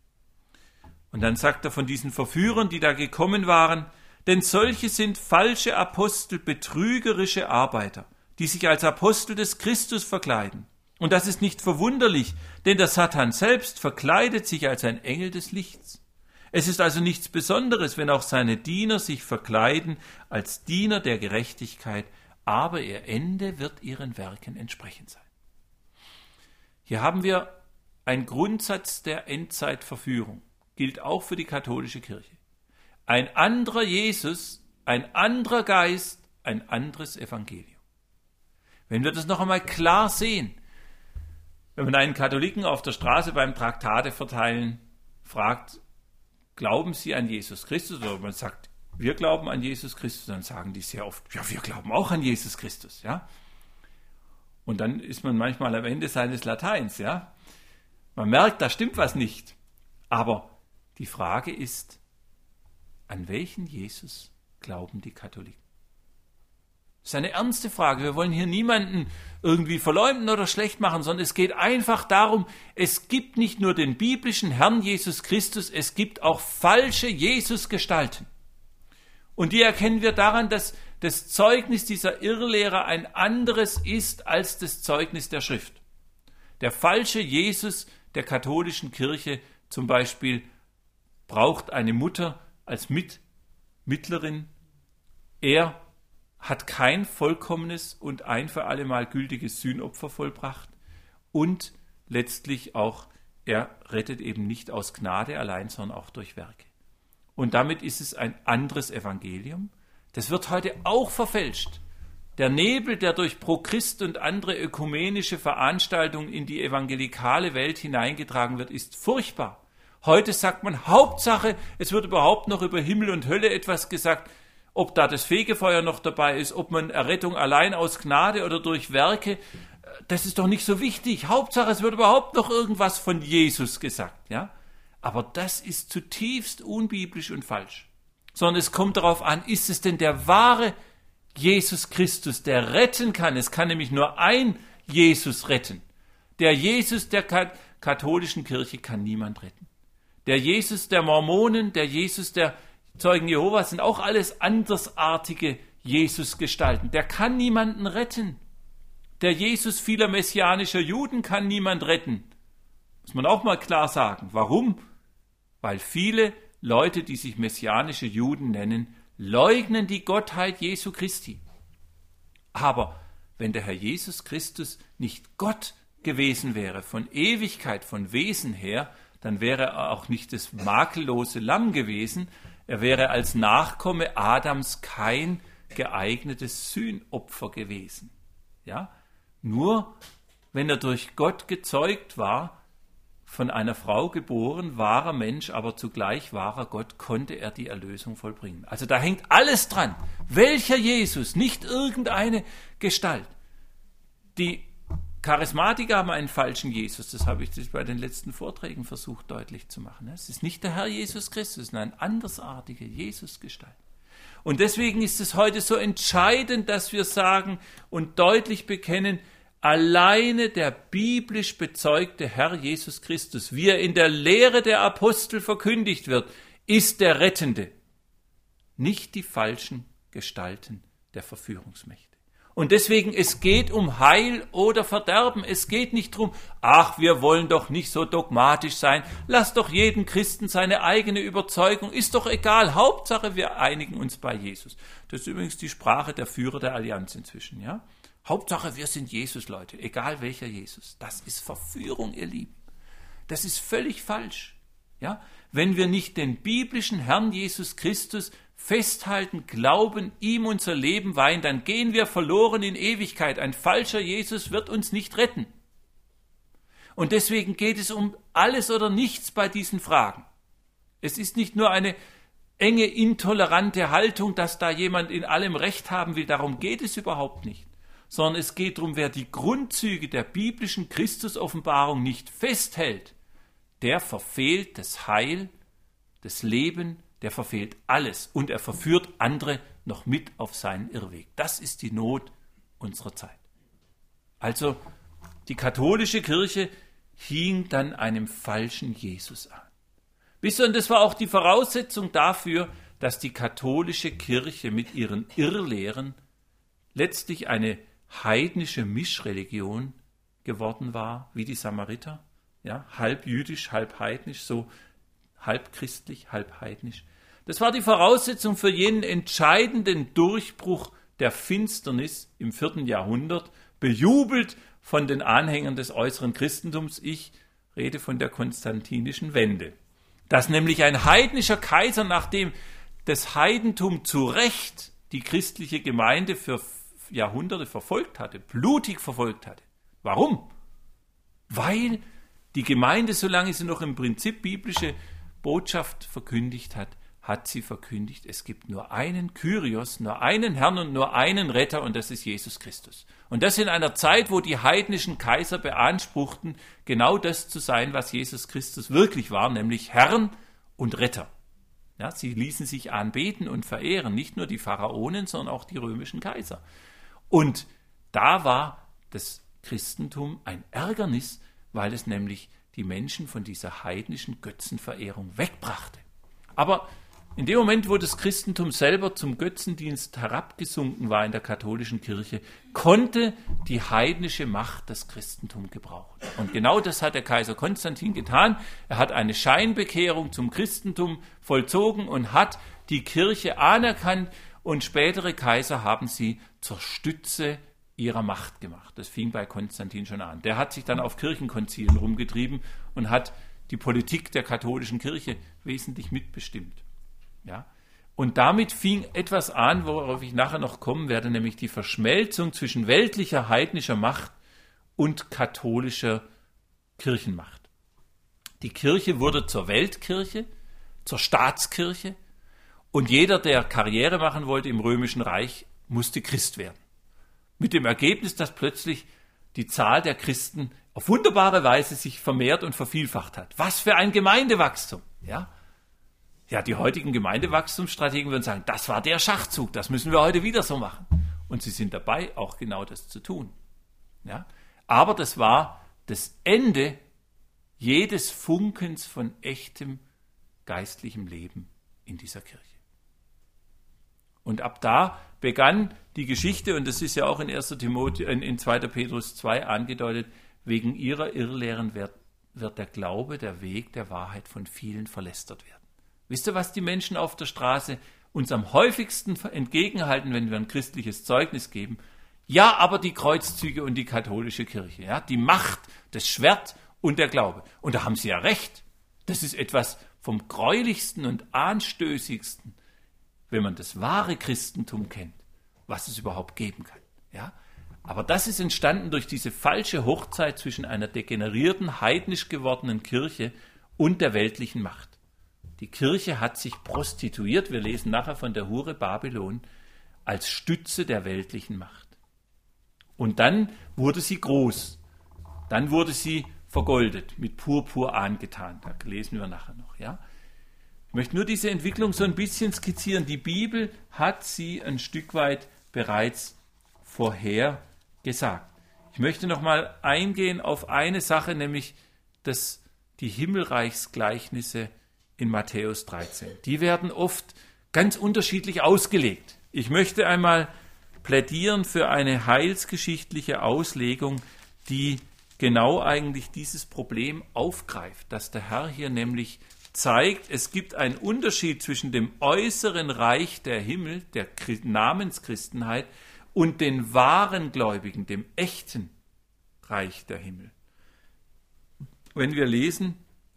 S1: Und dann sagt er von diesen Verführern, die da gekommen waren, denn solche sind falsche Apostel, betrügerische Arbeiter, die sich als Apostel des Christus verkleiden. Und das ist nicht verwunderlich, denn der Satan selbst verkleidet sich als ein Engel des Lichts. Es ist also nichts Besonderes, wenn auch seine Diener sich verkleiden als Diener der Gerechtigkeit, aber ihr Ende wird ihren Werken entsprechend sein. Hier haben wir einen Grundsatz der Endzeitverführung, gilt auch für die katholische Kirche. Ein anderer Jesus, ein anderer Geist, ein anderes Evangelium. Wenn wir das noch einmal klar sehen, wenn man einen Katholiken auf der Straße beim Traktate verteilen fragt, glauben Sie an Jesus Christus? Oder man sagt, wir glauben an Jesus Christus, dann sagen die sehr oft, ja, wir glauben auch an Jesus Christus, ja. Und dann ist man manchmal am Ende seines Lateins, ja. Man merkt, da stimmt was nicht. Aber die Frage ist, an welchen Jesus glauben die Katholiken? Das ist eine ernste Frage. Wir wollen hier niemanden irgendwie verleumden oder schlecht machen, sondern es geht einfach darum, es gibt nicht nur den biblischen Herrn Jesus Christus, es gibt auch falsche Jesusgestalten. Und die erkennen wir daran, dass das Zeugnis dieser Irrlehrer ein anderes ist als das Zeugnis der Schrift. Der falsche Jesus der katholischen Kirche zum Beispiel braucht eine Mutter als Mit- Mittlerin. Er hat kein vollkommenes und ein für alle Mal gültiges Sühnopfer vollbracht und letztlich auch, er rettet eben nicht aus Gnade allein, sondern auch durch Werke. Und damit ist es ein anderes Evangelium. Das wird heute auch verfälscht. Der Nebel, der durch Pro Christ und andere ökumenische Veranstaltungen in die evangelikale Welt hineingetragen wird, ist furchtbar. Heute sagt man, Hauptsache, es wird überhaupt noch über Himmel und Hölle etwas gesagt, ob da das Fegefeuer noch dabei ist, ob man Errettung allein aus Gnade oder durch Werke, das ist doch nicht so wichtig. Hauptsache, es wird überhaupt noch irgendwas von Jesus gesagt, ja? Aber das ist zutiefst unbiblisch und falsch. Sondern es kommt darauf an, ist es denn der wahre Jesus Christus, der retten kann? Es kann nämlich nur ein Jesus retten. Der Jesus der katholischen Kirche kann niemand retten. Der Jesus der Mormonen, der Jesus der Zeugen Jehovas sind auch alles andersartige Jesusgestalten. Der kann niemanden retten. Der Jesus vieler messianischer Juden kann niemand retten. Muss man auch mal klar sagen. Warum? Weil viele Leute, die sich messianische Juden nennen, leugnen die Gottheit Jesu Christi. Aber wenn der Herr Jesus Christus nicht Gott gewesen wäre, von Ewigkeit, von Wesen her, dann wäre er auch nicht das makellose Lamm gewesen. Er wäre als Nachkomme Adams kein geeignetes Sühnopfer gewesen. Ja? Nur wenn er durch Gott gezeugt war, von einer Frau geboren, wahrer Mensch, aber zugleich wahrer Gott, konnte er die Erlösung vollbringen. Also da hängt alles dran. Welcher Jesus, nicht irgendeine Gestalt. Die Charismatiker haben einen falschen Jesus, das habe ich bei den letzten Vorträgen versucht deutlich zu machen. Es ist nicht der Herr Jesus Christus, es ist eine andersartige Jesusgestalt. Und deswegen ist es heute so entscheidend, dass wir sagen und deutlich bekennen, alleine der biblisch bezeugte Herr Jesus Christus, wie er in der Lehre der Apostel verkündigt wird, ist der Rettende, nicht die falschen Gestalten der Verführungsmächte. Und deswegen, es geht um Heil oder Verderben. Es geht nicht darum, ach, wir wollen doch nicht so dogmatisch sein. Lass doch jeden Christen seine eigene Überzeugung. Ist doch egal. Hauptsache, wir einigen uns bei Jesus. Das ist übrigens die Sprache der Führer der Allianz inzwischen, ja? Hauptsache, wir sind Jesus, Leute. Egal welcher Jesus. Das ist Verführung, ihr Lieben. Das ist völlig falsch, ja? Wenn wir nicht den biblischen Herrn Jesus Christus festhalten, glauben, ihm unser Leben weihen, dann gehen wir verloren in Ewigkeit. Ein falscher Jesus wird uns nicht retten. Und deswegen geht es um alles oder nichts bei diesen Fragen. Es ist nicht nur eine enge, intolerante Haltung, dass da jemand in allem Recht haben will. Darum geht es überhaupt nicht. Sondern es geht darum, wer die Grundzüge der biblischen Christusoffenbarung nicht festhält, der verfehlt das Heil, das Leben, der verfehlt alles und er verführt andere noch mit auf seinen Irrweg. Das ist die Not unserer Zeit. Also die katholische Kirche hing dann einem falschen Jesus an. Wisst ihr, und das war auch die Voraussetzung dafür, dass die katholische Kirche mit ihren Irrlehren letztlich eine heidnische Mischreligion geworden war, wie die Samariter, ja, halb jüdisch, halb heidnisch, so halb christlich, halb heidnisch. Das war die Voraussetzung für jenen entscheidenden Durchbruch der Finsternis im vierten Jahrhundert, bejubelt von den Anhängern des äußeren Christentums. Ich rede von der konstantinischen Wende. Dass nämlich ein heidnischer Kaiser, nachdem das Heidentum zu Recht die christliche Gemeinde für Jahrhunderte verfolgt hatte, blutig verfolgt hatte. Warum? Weil die Gemeinde, solange sie noch im Prinzip biblische Botschaft verkündigt hat, hat sie verkündigt, es gibt nur einen Kyrios, nur einen Herrn und nur einen Retter und das ist Jesus Christus. Und das in einer Zeit, wo die heidnischen Kaiser beanspruchten, genau das zu sein, was Jesus Christus wirklich war, nämlich Herrn und Retter. Ja, sie ließen sich anbeten und verehren, nicht nur die Pharaonen, sondern auch die römischen Kaiser. Und da war das Christentum ein Ärgernis, weil es nämlich die Menschen von dieser heidnischen Götzenverehrung wegbrachte. Aber in dem Moment, wo das Christentum selber zum Götzendienst herabgesunken war in der katholischen Kirche, konnte die heidnische Macht das Christentum gebrauchen. Und genau das hat der Kaiser Konstantin getan. Er hat eine Scheinbekehrung zum Christentum vollzogen und hat die Kirche anerkannt und spätere Kaiser haben sie zur Stütze ihrer Macht gemacht. Das fing bei Konstantin schon an. Der hat sich dann auf Kirchenkonzilen rumgetrieben und hat die Politik der katholischen Kirche wesentlich mitbestimmt. Ja? Und damit fing etwas an, worauf ich nachher noch kommen werde, nämlich die Verschmelzung zwischen weltlicher, heidnischer Macht und katholischer Kirchenmacht. Die Kirche wurde zur Weltkirche, zur Staatskirche und jeder, der Karriere machen wollte im Römischen Reich, musste Christ werden. Mit dem Ergebnis, dass plötzlich die Zahl der Christen auf wunderbare Weise sich vermehrt und vervielfacht hat. Was für ein Gemeindewachstum! Ja, ja die heutigen Gemeindewachstumsstrategen würden sagen, das war der Schachzug, das müssen wir heute wieder so machen. Und sie sind dabei, auch genau das zu tun. Ja? Aber das war das Ende jedes Funkens von echtem geistlichem Leben in dieser Kirche. Und ab da begann die Geschichte, und das ist ja auch in erster Timotheus, in zweiter Petrus zwei angedeutet, wegen ihrer Irrlehren wird, wird der Glaube, der Weg der Wahrheit von vielen verlästert werden. Wisst ihr, was die Menschen auf der Straße uns am häufigsten entgegenhalten, wenn wir ein christliches Zeugnis geben? Ja, aber die Kreuzzüge und die katholische Kirche, ja, die Macht, das Schwert und der Glaube. Und da haben sie ja recht. Das ist etwas vom Gräulichsten und Anstößigsten, wenn man das wahre Christentum kennt, was es überhaupt geben kann. Ja? Aber das ist entstanden durch diese falsche Hochzeit zwischen einer degenerierten, heidnisch gewordenen Kirche und der weltlichen Macht. Die Kirche hat sich prostituiert, wir lesen nachher von der Hure Babylon, als Stütze der weltlichen Macht. Und dann wurde sie groß. Dann wurde sie vergoldet, mit Purpur angetan. Da lesen wir nachher noch. Ja? Ich möchte nur diese Entwicklung so ein bisschen skizzieren. Die Bibel hat sie ein Stück weit bereits vorher gesagt. Ich möchte noch mal eingehen auf eine Sache, nämlich das, die Himmelreichsgleichnisse in Matthäus dreizehn. Die werden oft ganz unterschiedlich ausgelegt. Ich möchte einmal plädieren für eine heilsgeschichtliche Auslegung, die genau eigentlich dieses Problem aufgreift, dass der Herr hier nämlich zeigt, es gibt einen Unterschied zwischen dem äußeren Reich der Himmel, der Namenschristenheit, und den wahren Gläubigen, dem echten Reich der Himmel. Wenn wir lesen,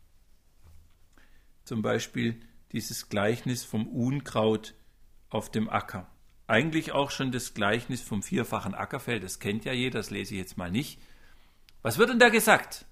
S1: zum Beispiel dieses Gleichnis vom Unkraut auf dem Acker, eigentlich auch schon das Gleichnis vom vierfachen Ackerfeld, das kennt ja jeder, das lese ich jetzt mal nicht. Was wird denn da gesagt?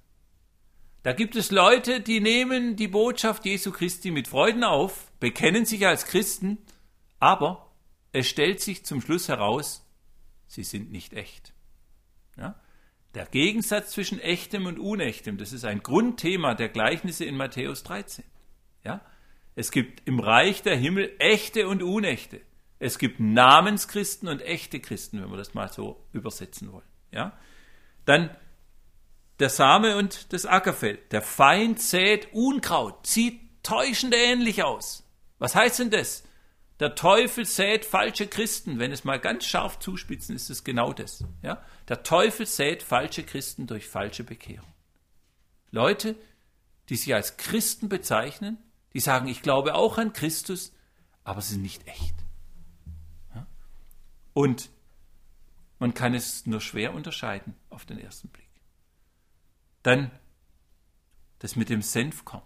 S1: Da gibt es Leute, die nehmen die Botschaft Jesu Christi mit Freuden auf, bekennen sich als Christen, aber es stellt sich zum Schluss heraus, sie sind nicht echt. Ja? Der Gegensatz zwischen echtem und unechtem, das ist ein Grundthema der Gleichnisse in Matthäus dreizehn. Ja? Es gibt im Reich der Himmel echte und unechte. Es gibt Namenschristen und echte Christen, wenn wir das mal so übersetzen wollen. Ja? Dann der Same und das Ackerfeld. Der Feind sät Unkraut, sieht täuschend ähnlich aus. Was heißt denn das? Der Teufel sät falsche Christen. Wenn es mal ganz scharf zuspitzen, ist es genau das. Ja? Der Teufel sät falsche Christen durch falsche Bekehrung. Leute, die sich als Christen bezeichnen, die sagen, ich glaube auch an Christus, aber sie sind nicht echt. Ja? Und man kann es nur schwer unterscheiden auf den ersten Blick. Dann das mit dem Senfkorn.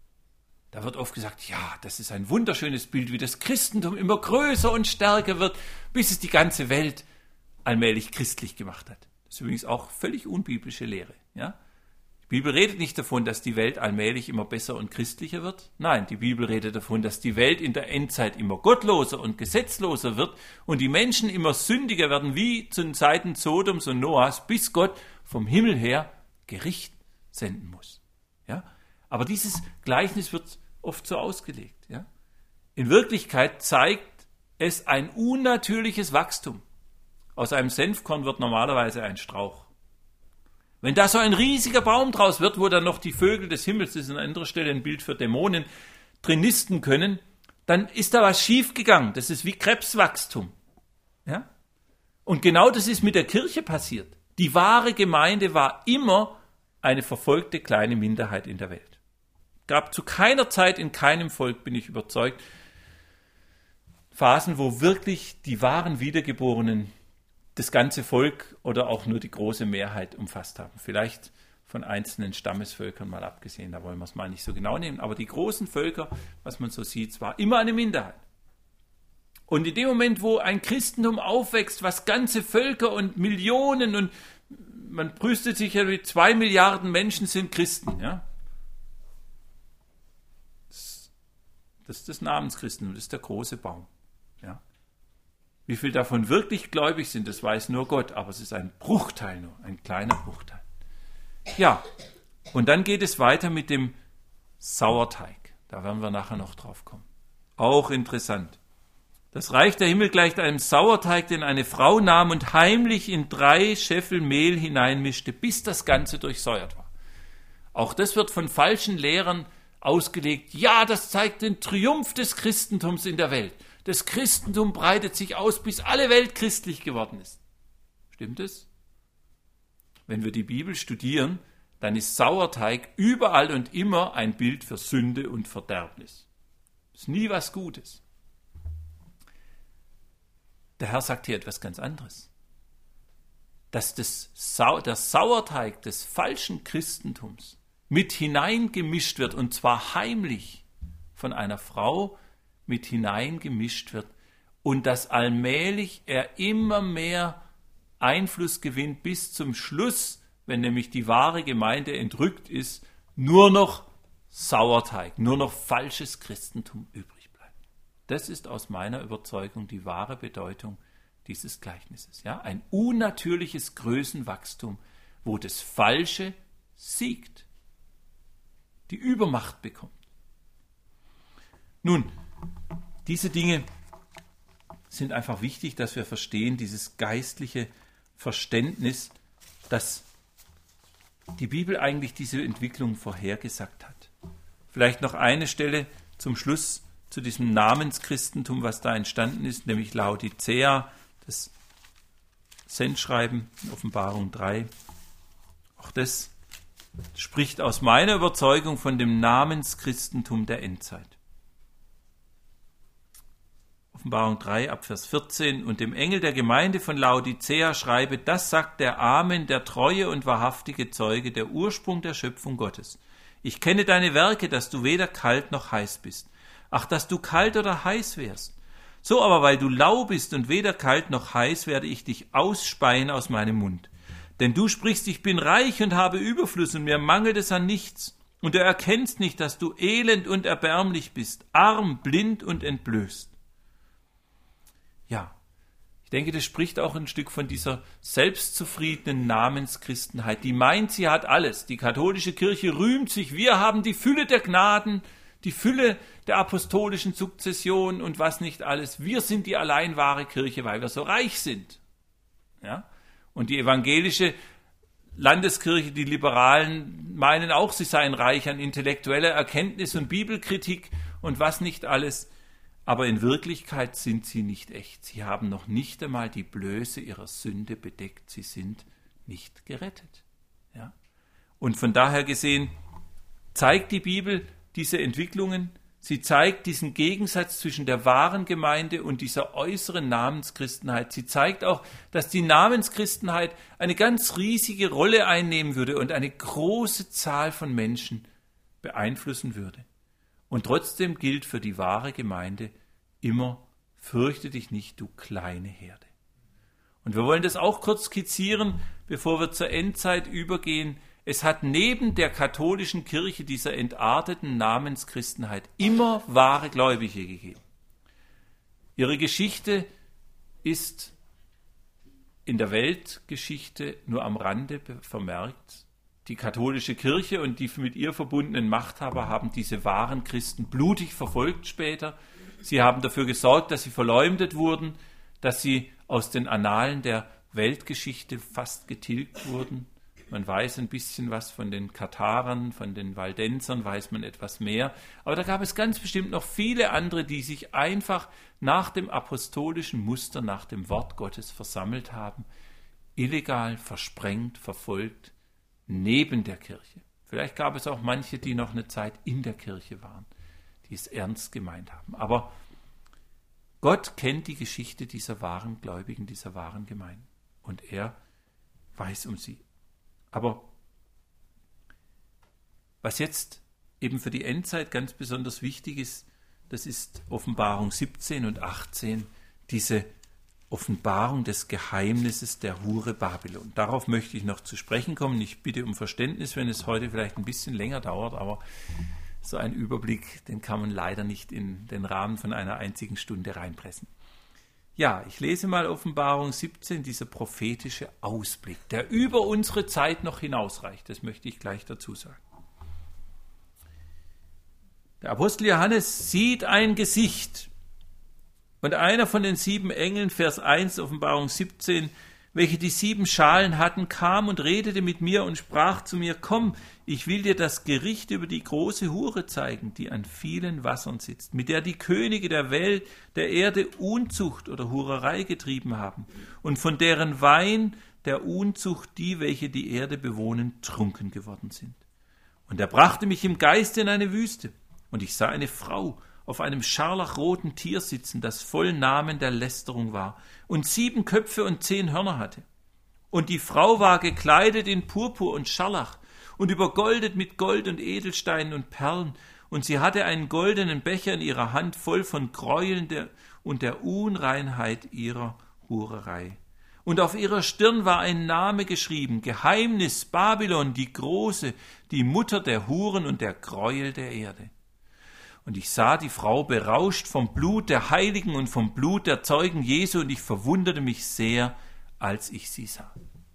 S1: Da wird oft gesagt, ja, das ist ein wunderschönes Bild, wie das Christentum immer größer und stärker wird, bis es die ganze Welt allmählich christlich gemacht hat. Das ist übrigens auch völlig unbiblische Lehre. Ja? Die Bibel redet nicht davon, dass die Welt allmählich immer besser und christlicher wird. Nein, die Bibel redet davon, dass die Welt in der Endzeit immer gottloser und gesetzloser wird und die Menschen immer sündiger werden, wie zu den Zeiten Sodoms und Noahs, bis Gott vom Himmel her Gericht senden muss. Ja? Aber dieses Gleichnis wird oft so ausgelegt. Ja? In Wirklichkeit zeigt es ein unnatürliches Wachstum. Aus einem Senfkorn wird normalerweise ein Strauch. Wenn da so ein riesiger Baum draus wird, wo dann noch die Vögel des Himmels, das ist an anderer Stelle ein Bild für Dämonen, drin nisten können, dann ist da was schiefgegangen. Das ist wie Krebswachstum. Ja? Und genau das ist mit der Kirche passiert. Die wahre Gemeinde war immer eine verfolgte kleine Minderheit in der Welt. Gab zu keiner Zeit in keinem Volk, bin ich überzeugt, Phasen, wo wirklich die wahren Wiedergeborenen das ganze Volk oder auch nur die große Mehrheit umfasst haben. Vielleicht von einzelnen Stammesvölkern mal abgesehen, da wollen wir es mal nicht so genau nehmen, aber die großen Völker, was man so sieht, war immer eine Minderheit. Und in dem Moment, wo ein Christentum aufwächst, was ganze Völker und Millionen und man brüstet sich ja, wie zwei Milliarden Menschen sind Christen, ja. Das ist das Namenschristentum, das ist der große Baum. Ja. Wie viel davon wirklich gläubig sind, das weiß nur Gott, aber es ist ein Bruchteil nur, ein kleiner Bruchteil. Ja, und dann geht es weiter mit dem Sauerteig. Da werden wir nachher noch drauf kommen. Auch interessant. Das Reich der Himmel gleicht einem Sauerteig, den eine Frau nahm und heimlich in drei Scheffel Mehl hineinmischte, bis das Ganze durchsäuert war. Auch das wird von falschen Lehrern ausgelegt. Ja, das zeigt den Triumph des Christentums in der Welt. Das Christentum breitet sich aus, bis alle Welt christlich geworden ist. Stimmt es? Wenn wir die Bibel studieren, dann ist Sauerteig überall und immer ein Bild für Sünde und Verderbnis. Das ist nie was Gutes. Der Herr sagt hier etwas ganz anderes. Dass das Sau- der Sauerteig des falschen Christentums mit hineingemischt wird, und zwar heimlich von einer Frau mit hineingemischt wird und dass allmählich er immer mehr Einfluss gewinnt bis zum Schluss, wenn nämlich die wahre Gemeinde entrückt ist, nur noch Sauerteig, nur noch falsches Christentum übrig bleibt. Das ist aus meiner Überzeugung die wahre Bedeutung dieses Gleichnisses. Ja? Ein unnatürliches Größenwachstum, wo das Falsche siegt, die Übermacht bekommt. Nun, diese Dinge sind einfach wichtig, dass wir verstehen, dieses geistliche Verständnis, dass die Bibel eigentlich diese Entwicklung vorhergesagt hat. Vielleicht noch eine Stelle zum Schluss zu diesem Namenschristentum, was da entstanden ist, nämlich Laodicea, das Sendschreiben, Offenbarung drei. Auch das spricht aus meiner Überzeugung von dem Namenschristentum der Endzeit. Offenbarung drei, Abvers vierzehn. Und dem Engel der Gemeinde von Laodicea schreibe, das sagt der Amen, der treue und wahrhaftige Zeuge, der Ursprung der Schöpfung Gottes. Ich kenne deine Werke, dass du weder kalt noch heiß bist. Ach, dass du kalt oder heiß wärst. So aber, weil du lau bist und weder kalt noch heiß, werde ich dich ausspeien aus meinem Mund. Denn du sprichst, ich bin reich und habe Überfluss und mir mangelt es an nichts. Und du erkennst nicht, dass du elend und erbärmlich bist, arm, blind und entblößt. Ja, ich denke, das spricht auch ein Stück von dieser selbstzufriedenen Namenschristenheit, die meint, sie hat alles. Die katholische Kirche rühmt sich, wir haben die Fülle der Gnaden, die Fülle der apostolischen Sukzession und was nicht alles. Wir sind die allein wahre Kirche, weil wir so reich sind. Ja? Und die evangelische Landeskirche, die Liberalen, meinen auch, sie seien reich an intellektueller Erkenntnis und Bibelkritik und was nicht alles. Aber in Wirklichkeit sind sie nicht echt. Sie haben noch nicht einmal die Blöße ihrer Sünde bedeckt. Sie sind nicht gerettet. Ja? Und von daher gesehen zeigt die Bibel diese Entwicklungen. Sie zeigt diesen Gegensatz zwischen der wahren Gemeinde und dieser äußeren Namenschristenheit. Sie zeigt auch, dass die Namenschristenheit eine ganz riesige Rolle einnehmen würde und eine große Zahl von Menschen beeinflussen würde. Und trotzdem gilt für die wahre Gemeinde immer, fürchte dich nicht, du kleine Herde. Und wir wollen das auch kurz skizzieren, bevor wir zur Endzeit übergehen. Es hat neben der katholischen Kirche, dieser entarteten Namenschristenheit, immer wahre Gläubige gegeben. Ihre Geschichte ist in der Weltgeschichte nur am Rande vermerkt. Die katholische Kirche und die mit ihr verbundenen Machthaber haben diese wahren Christen blutig verfolgt später. Sie haben dafür gesorgt, dass sie verleumdet wurden, dass sie aus den Annalen der Weltgeschichte fast getilgt wurden. Man weiß ein bisschen was von den Katharern, von den Valdensern, weiß man etwas mehr. Aber da gab es ganz bestimmt noch viele andere, die sich einfach nach dem apostolischen Muster, nach dem Wort Gottes versammelt haben, illegal, versprengt, verfolgt, neben der Kirche. Vielleicht gab es auch manche, die noch eine Zeit in der Kirche waren, die es ernst gemeint haben. Aber Gott kennt die Geschichte dieser wahren Gläubigen, dieser wahren Gemeinden. Und er weiß um sie. Aber was jetzt eben für die Endzeit ganz besonders wichtig ist, das ist Offenbarung siebzehn und achtzehn, diese Offenbarung des Geheimnisses der Hure Babylon. Darauf möchte ich noch zu sprechen kommen. Ich bitte um Verständnis, wenn es heute vielleicht ein bisschen länger dauert, aber so ein Überblick, den kann man leider nicht in den Rahmen von einer einzigen Stunde reinpressen. Ja, ich lese mal Offenbarung siebzehn, dieser prophetische Ausblick, der über unsere Zeit noch hinausreicht. Das möchte ich gleich dazu sagen. Der Apostel Johannes sieht ein Gesicht. Und einer von den sieben Engeln, Vers eins, Offenbarung siebzehn, welche die sieben Schalen hatten, kam und redete mit mir und sprach zu mir, komm, ich will dir das Gericht über die große Hure zeigen, die an vielen Wassern sitzt, mit der die Könige der Welt, der Erde Unzucht oder Hurerei getrieben haben und von deren Wein der Unzucht die, welche die Erde bewohnen, trunken geworden sind. Und er brachte mich im Geiste in eine Wüste, und ich sah eine Frau auf einem scharlachroten Tier sitzen, das voll Namen der Lästerung war und sieben Köpfe und zehn Hörner hatte. Und die Frau war gekleidet in Purpur und Scharlach und übergoldet mit Gold und Edelsteinen und Perlen, und sie hatte einen goldenen Becher in ihrer Hand voll von Gräueln der und der Unreinheit ihrer Hurerei. Und auf ihrer Stirn war ein Name geschrieben, Geheimnis Babylon, die Große, die Mutter der Huren und der Gräuel der Erde. Und ich sah die Frau berauscht vom Blut der Heiligen und vom Blut der Zeugen Jesu, und ich verwunderte mich sehr, als ich sie sah.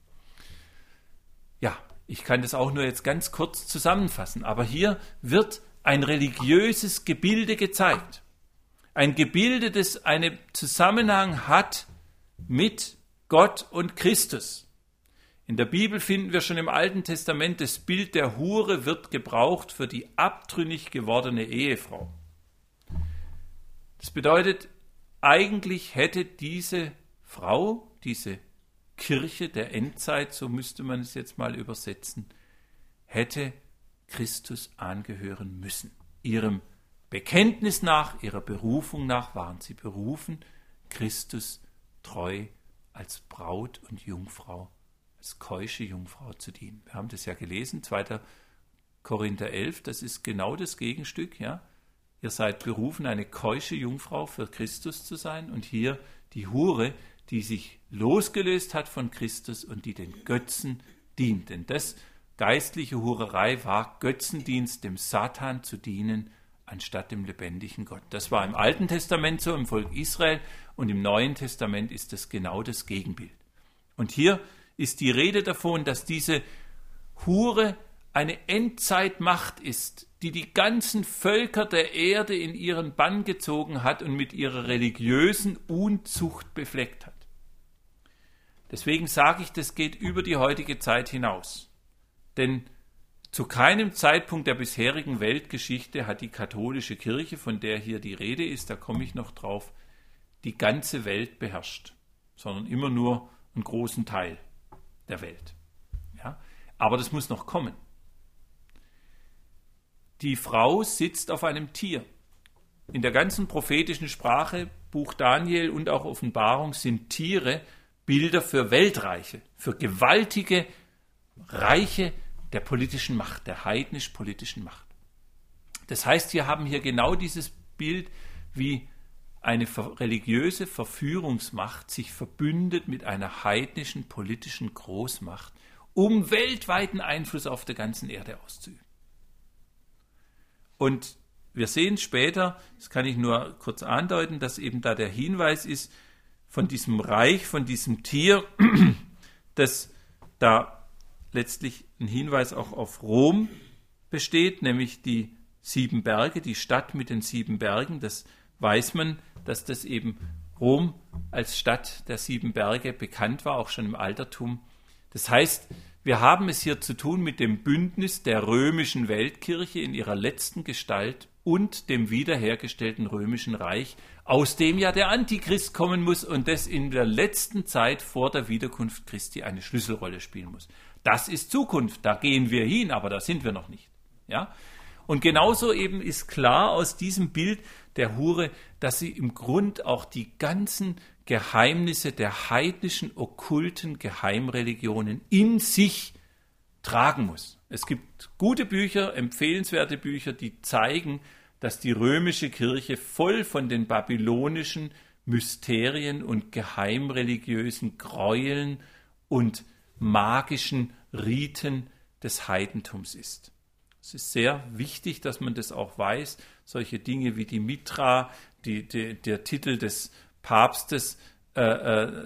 S1: Ja, ich kann das auch nur jetzt ganz kurz zusammenfassen, aber hier wird ein religiöses Gebilde gezeigt. Ein Gebilde, das einen Zusammenhang hat mit Gott und Christus. In der Bibel finden wir schon im Alten Testament, das Bild der Hure wird gebraucht für die abtrünnig gewordene Ehefrau. Das bedeutet, eigentlich hätte diese Frau, diese Kirche der Endzeit, so müsste man es jetzt mal übersetzen, hätte Christus angehören müssen. Ihrem Bekenntnis nach, ihrer Berufung nach waren sie berufen, Christus treu als Braut und Jungfrau, als keusche Jungfrau zu dienen. Wir haben das ja gelesen, zweiter Korinther elf, das ist genau das Gegenstück. Ja? Ihr seid berufen, eine keusche Jungfrau für Christus zu sein, und hier die Hure, die sich losgelöst hat von Christus und die den Götzen dient. Denn das geistliche Hurerei war Götzendienst, dem Satan zu dienen, anstatt dem lebendigen Gott. Das war im Alten Testament so, im Volk Israel, und im Neuen Testament ist das genau das Gegenbild. Und hier ist die Rede davon, dass diese Hure eine Endzeitmacht ist, die die ganzen Völker der Erde in ihren Bann gezogen hat und mit ihrer religiösen Unzucht befleckt hat. Deswegen sage ich, das geht über die heutige Zeit hinaus. Denn zu keinem Zeitpunkt der bisherigen Weltgeschichte hat die katholische Kirche, von der hier die Rede ist, da komme ich noch drauf, die ganze Welt beherrscht, sondern immer nur einen großen Teil der Welt. Ja? Aber das muss noch kommen. Die Frau sitzt auf einem Tier. In der ganzen prophetischen Sprache, Buch Daniel und auch Offenbarung, sind Tiere Bilder für Weltreiche, für gewaltige Reiche der politischen Macht, der heidnisch-politischen Macht. Das heißt, wir haben hier genau dieses Bild, wie eine religiöse Verführungsmacht sich verbündet mit einer heidnischen politischen Großmacht, um weltweiten Einfluss auf der ganzen Erde auszuüben. Und wir sehen später, das kann ich nur kurz andeuten, dass eben da der Hinweis ist, von diesem Reich, von diesem Tier, das da letztlich ein Hinweis auch auf Rom besteht, nämlich die sieben Berge, die Stadt mit den sieben Bergen. Das weiß man, dass das eben Rom als Stadt der sieben Berge bekannt war, auch schon im Altertum. Das heißt, wir haben es hier zu tun mit dem Bündnis der römischen Weltkirche in ihrer letzten Gestalt und dem wiederhergestellten römischen Reich, aus dem ja der Antichrist kommen muss und das in der letzten Zeit vor der Wiederkunft Christi eine Schlüsselrolle spielen muss. Das ist Zukunft, da gehen wir hin, aber da sind wir noch nicht. Ja? Und genauso eben ist klar aus diesem Bild der Hure, dass sie im Grund auch die ganzen Geheimnisse der heidnischen, okkulten Geheimreligionen in sich tragen muss. Es gibt gute Bücher, empfehlenswerte Bücher, die zeigen, dass die römische Kirche voll von den babylonischen Mysterien und geheimreligiösen Gräueln und magischen Riten des Heidentums ist. Es ist sehr wichtig, dass man das auch weiß. Solche Dinge wie die Mitra, die, die, der Titel des Papstes, äh, äh,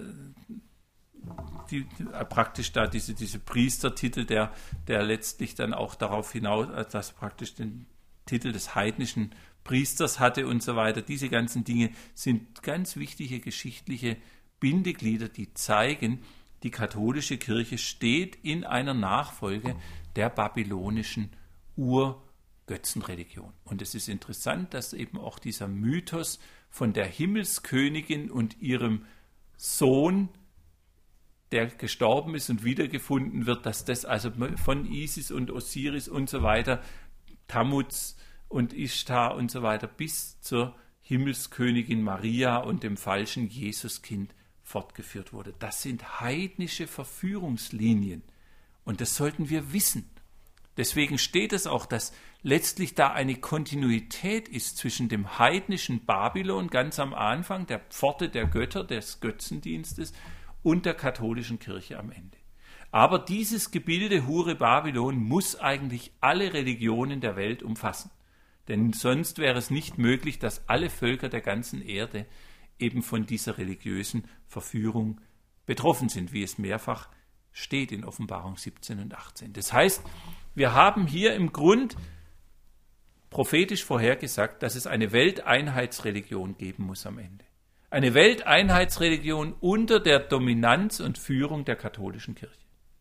S1: die, die, praktisch da diese, diese Priestertitel, der, der letztlich dann auch darauf hinaus, dass praktisch den Titel des heidnischen Priesters hatte und so weiter. Diese ganzen Dinge sind ganz wichtige geschichtliche Bindeglieder, die zeigen, die katholische Kirche steht in einer Nachfolge der babylonischen Urgötzenreligion. Und es ist interessant, dass eben auch dieser Mythos von der Himmelskönigin und ihrem Sohn, der gestorben ist und wiedergefunden wird, dass das also von Isis und Osiris und so weiter, Tammuz und Ishtar und so weiter, bis zur Himmelskönigin Maria und dem falschen Jesuskind fortgeführt wurde. Das sind heidnische Verführungslinien. Und das sollten wir wissen. Deswegen steht es auch, dass letztlich da eine Kontinuität ist zwischen dem heidnischen Babylon ganz am Anfang, der Pforte der Götter, des Götzendienstes, und der katholischen Kirche am Ende. Aber dieses Gebilde Hure Babylon muss eigentlich alle Religionen der Welt umfassen. Denn sonst wäre es nicht möglich, dass alle Völker der ganzen Erde eben von dieser religiösen Verführung betroffen sind, wie es mehrfach steht in Offenbarung siebzehn und achtzehn. Das heißt, wir haben hier im Grund prophetisch vorhergesagt, dass es eine Welteinheitsreligion geben muss am Ende. Eine Welteinheitsreligion unter der Dominanz und Führung der katholischen Kirche.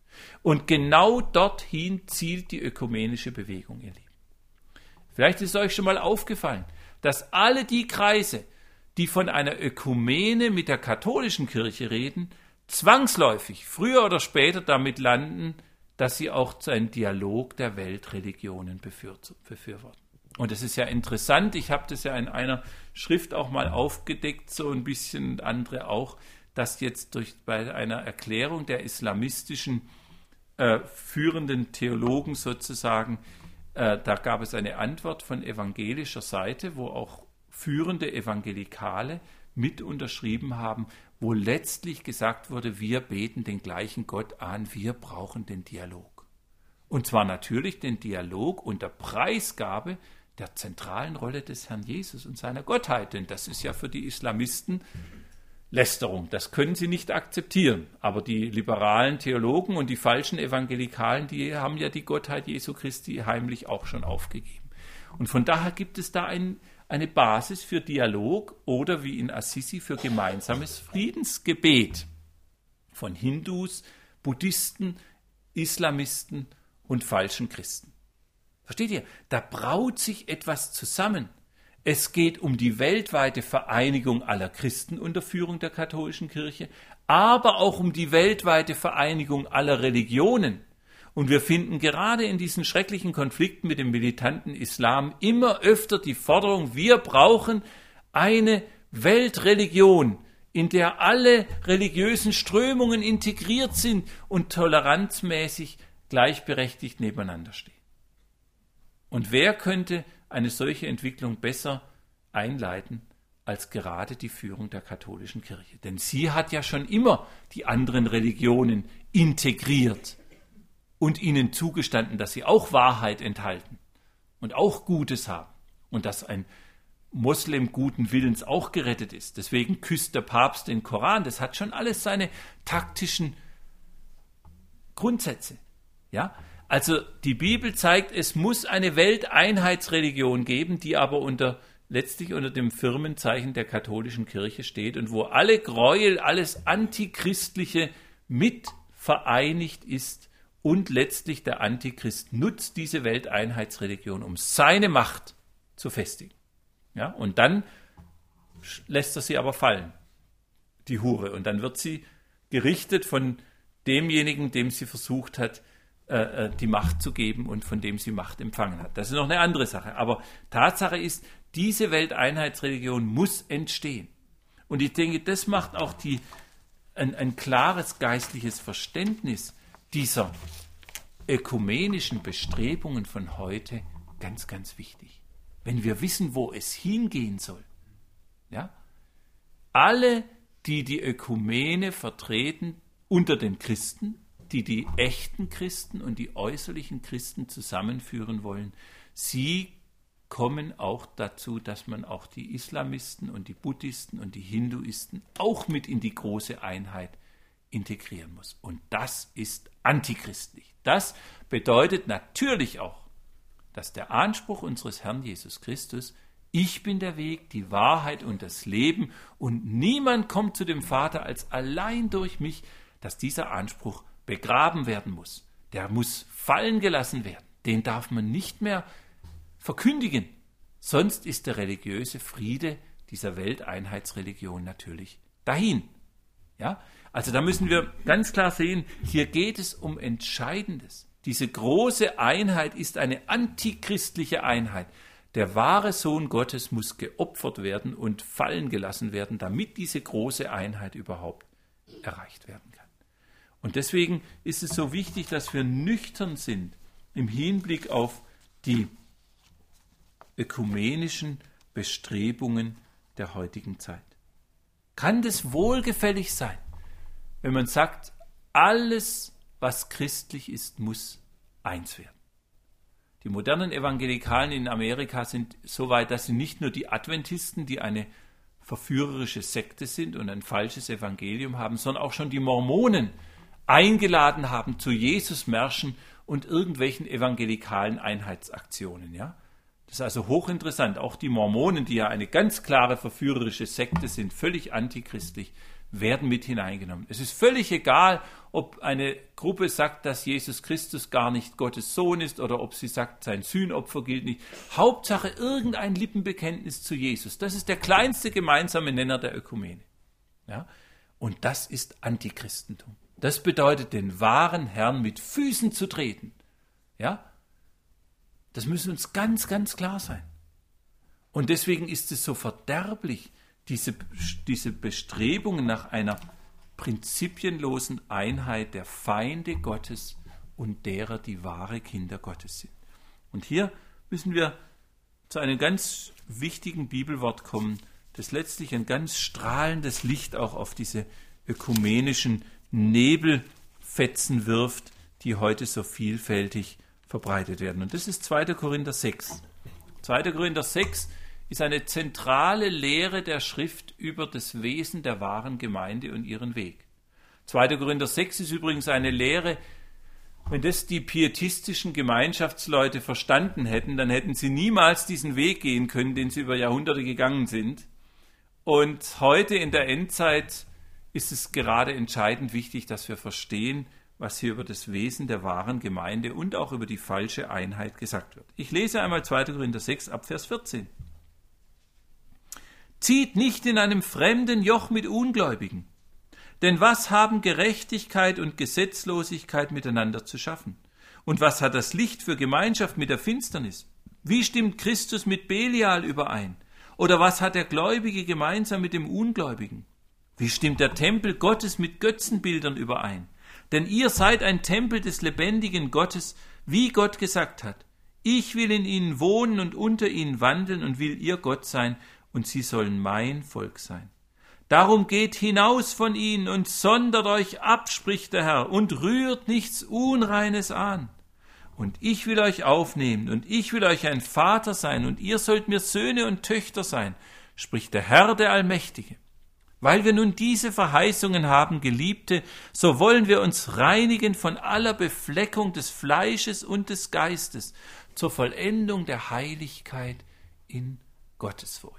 S1: Und genau dorthin zielt die ökumenische Bewegung, ihr Lieben. Vielleicht ist euch schon mal aufgefallen, dass alle die Kreise, die von einer Ökumene mit der katholischen Kirche reden, zwangsläufig früher oder später damit landen, dass sie auch einen Dialog der Weltreligionen befürworten. Und das ist ja interessant, ich habe das ja in einer Schrift auch mal aufgedeckt, so ein bisschen und andere auch, dass jetzt durch, bei einer Erklärung der islamistischen äh, führenden Theologen sozusagen, äh, da gab es eine Antwort von evangelischer Seite, wo auch führende Evangelikale mit unterschrieben haben, wo letztlich gesagt wurde, wir beten den gleichen Gott an, wir brauchen den Dialog. Und zwar natürlich den Dialog unter Preisgabe der zentralen Rolle des Herrn Jesus und seiner Gottheit, denn das ist ja für die Islamisten Lästerung, das können sie nicht akzeptieren. Aber die liberalen Theologen und die falschen Evangelikalen, die haben ja die Gottheit Jesu Christi heimlich auch schon aufgegeben. Und von daher gibt es da ein, eine Basis für Dialog oder wie in Assisi für gemeinsames Friedensgebet von Hindus, Buddhisten, Islamisten und falschen Christen. Versteht ihr? Da braut sich etwas zusammen. Es geht um die weltweite Vereinigung aller Christen unter Führung der katholischen Kirche, aber auch um die weltweite Vereinigung aller Religionen. Und wir finden gerade in diesen schrecklichen Konflikten mit dem militanten Islam immer öfter die Forderung, wir brauchen eine Weltreligion, in der alle religiösen Strömungen integriert sind und toleranzmäßig gleichberechtigt nebeneinander stehen. Und wer könnte eine solche Entwicklung besser einleiten als gerade die Führung der katholischen Kirche? Denn sie hat ja schon immer die anderen Religionen integriert und ihnen zugestanden, dass sie auch Wahrheit enthalten und auch Gutes haben und dass ein Moslem guten Willens auch gerettet ist. Deswegen küsst der Papst den Koran. Das hat schon alles seine taktischen Grundsätze. Ja? Also die Bibel zeigt, es muss eine Welteinheitsreligion geben, die aber unter, letztlich unter dem Firmenzeichen der katholischen Kirche steht und wo alle Gräuel, alles Antichristliche mit vereinigt ist und letztlich der Antichrist nutzt diese Welteinheitsreligion, um seine Macht zu festigen. Ja, und dann lässt er sie aber fallen, die Hure, und dann wird sie gerichtet von demjenigen, dem sie versucht hat, die Macht zu geben und von dem sie Macht empfangen hat. Das ist noch eine andere Sache. Aber Tatsache ist, diese Welteinheitsreligion muss entstehen. Und ich denke, das macht auch die, ein, ein klares geistliches Verständnis dieser ökumenischen Bestrebungen von heute ganz, ganz wichtig. Wenn wir wissen, wo es hingehen soll. Ja? Alle, die die Ökumene vertreten unter den Christen, die die echten Christen und die äußerlichen Christen zusammenführen wollen, sie kommen auch dazu, dass man auch die Islamisten und die Buddhisten und die Hinduisten auch mit in die große Einheit integrieren muss. Und das ist antichristlich. Das bedeutet natürlich auch, dass der Anspruch unseres Herrn Jesus Christus, ich bin der Weg, die Wahrheit und das Leben und niemand kommt zu dem Vater als allein durch mich, dass dieser Anspruch begraben werden muss. Der muss fallen gelassen werden. Den darf man nicht mehr verkündigen. Sonst ist der religiöse Friede dieser Welteinheitsreligion natürlich dahin. Ja? Also da müssen wir ganz klar sehen, hier geht es um Entscheidendes. Diese große Einheit ist eine antichristliche Einheit. Der wahre Sohn Gottes muss geopfert werden und fallen gelassen werden, damit diese große Einheit überhaupt erreicht werden kann. Und deswegen ist es so wichtig, dass wir nüchtern sind im Hinblick auf die ökumenischen Bestrebungen der heutigen Zeit. Kann das wohlgefällig sein, wenn man sagt, alles, was christlich ist, muss eins werden. Die modernen Evangelikalen in Amerika sind so weit, dass sie nicht nur die Adventisten, die eine verführerische Sekte sind und ein falsches Evangelium haben, sondern auch schon die Mormonen eingeladen haben zu Jesusmärschen und irgendwelchen evangelikalen Einheitsaktionen. Ja? Das ist also hochinteressant. Auch die Mormonen, die ja eine ganz klare verführerische Sekte sind, völlig antichristlich, werden mit hineingenommen. Es ist völlig egal, ob eine Gruppe sagt, dass Jesus Christus gar nicht Gottes Sohn ist oder ob sie sagt, sein Sühnopfer gilt nicht. Hauptsache irgendein Lippenbekenntnis zu Jesus. Das ist der kleinste gemeinsame Nenner der Ökumene. Ja? Und das ist Antichristentum. Das bedeutet, den wahren Herrn mit Füßen zu treten. Ja? Das muss uns ganz, ganz klar sein. Und deswegen ist es so verderblich, diese, diese Bestrebungen nach einer prinzipienlosen Einheit der Feinde Gottes und derer, die wahre Kinder Gottes sind. Und hier müssen wir zu einem ganz wichtigen Bibelwort kommen, das letztlich ein ganz strahlendes Licht auch auf diese ökumenischen Nebelfetzen wirft, die heute so vielfältig verbreitet werden. Und das ist zweiter Korinther sechs. zweiter Korinther sechs ist eine zentrale Lehre der Schrift über das Wesen der wahren Gemeinde und ihren Weg. zweiter Korinther sechs ist übrigens eine Lehre, wenn das die pietistischen Gemeinschaftsleute verstanden hätten, dann hätten sie niemals diesen Weg gehen können, den sie über Jahrhunderte gegangen sind. Und heute in der Endzeit ist es gerade entscheidend wichtig, dass wir verstehen, was hier über das Wesen der wahren Gemeinde und auch über die falsche Einheit gesagt wird. Ich lese einmal zweiter Korinther sechs ab Vers vierzehn. Zieht nicht in einem fremden Joch mit Ungläubigen. Denn was haben Gerechtigkeit und Gesetzlosigkeit miteinander zu schaffen? Und was hat das Licht für Gemeinschaft mit der Finsternis? Wie stimmt Christus mit Belial überein? Oder was hat der Gläubige gemeinsam mit dem Ungläubigen? Wie stimmt der Tempel Gottes mit Götzenbildern überein? Denn ihr seid ein Tempel des lebendigen Gottes, wie Gott gesagt hat. Ich will in ihnen wohnen und unter ihnen wandeln und will ihr Gott sein, und sie sollen mein Volk sein. Darum geht hinaus von ihnen und sondert euch ab, spricht der Herr, und rührt nichts Unreines an. Und ich will euch aufnehmen, und ich will euch ein Vater sein, und ihr sollt mir Söhne und Töchter sein, spricht der Herr, der Allmächtige. Weil wir nun diese Verheißungen haben, Geliebte, so wollen wir uns reinigen von aller Befleckung des Fleisches und des Geistes, zur Vollendung der Heiligkeit in Gottesfurcht.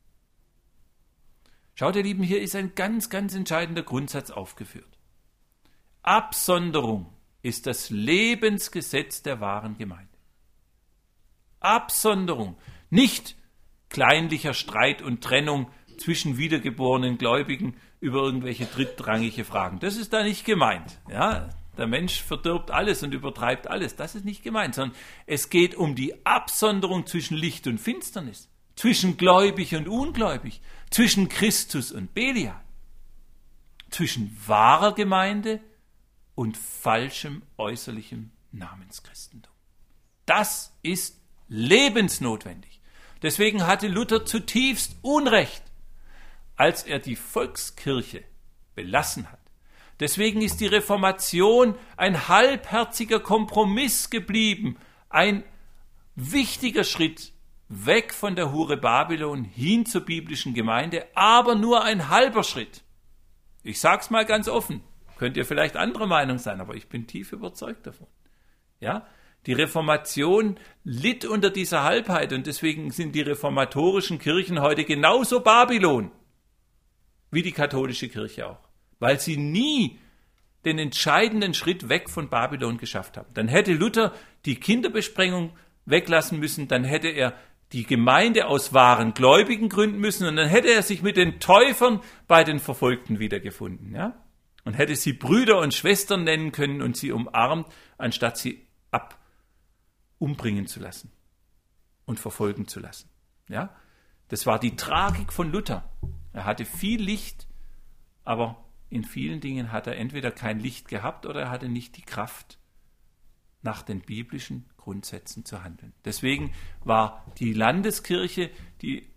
S1: Schaut, ihr Lieben, hier ist ein ganz, ganz entscheidender Grundsatz aufgeführt. Absonderung ist das Lebensgesetz der wahren Gemeinde. Absonderung, nicht kleinlicher Streit und Trennung zwischen wiedergeborenen Gläubigen über irgendwelche drittrangige Fragen. Das ist da nicht gemeint. Ja, der Mensch verdirbt alles und übertreibt alles. Das ist nicht gemeint, sondern es geht um die Absonderung zwischen Licht und Finsternis, zwischen gläubig und ungläubig, zwischen Christus und Belial, zwischen wahrer Gemeinde und falschem äußerlichem Namenschristentum. Das ist lebensnotwendig. Deswegen hatte Luther zutiefst Unrecht, als er die Volkskirche belassen hat. Deswegen ist die Reformation ein halbherziger Kompromiss geblieben, ein wichtiger Schritt weg von der Hure Babylon hin zur biblischen Gemeinde, aber nur ein halber Schritt. Ich sag's mal ganz offen, könnt ihr vielleicht anderer Meinung sein, aber ich bin tief überzeugt davon. Ja, die Reformation litt unter dieser Halbheit und deswegen sind die reformatorischen Kirchen heute genauso Babylon wie die katholische Kirche auch, weil sie nie den entscheidenden Schritt weg von Babylon geschafft haben. Dann hätte Luther die Kinderbesprengung weglassen müssen, dann hätte er die Gemeinde aus wahren Gläubigen gründen müssen und dann hätte er sich mit den Täufern bei den Verfolgten wiedergefunden, ja? Und hätte sie Brüder und Schwestern nennen können und sie umarmt, anstatt sie ab umbringen zu lassen und verfolgen zu lassen, ja? Das war die Tragik von Luther. Er hatte viel Licht, aber in vielen Dingen hat er entweder kein Licht gehabt oder er hatte nicht die Kraft, nach den biblischen Grundsätzen zu handeln. Deswegen war die Landeskirche, die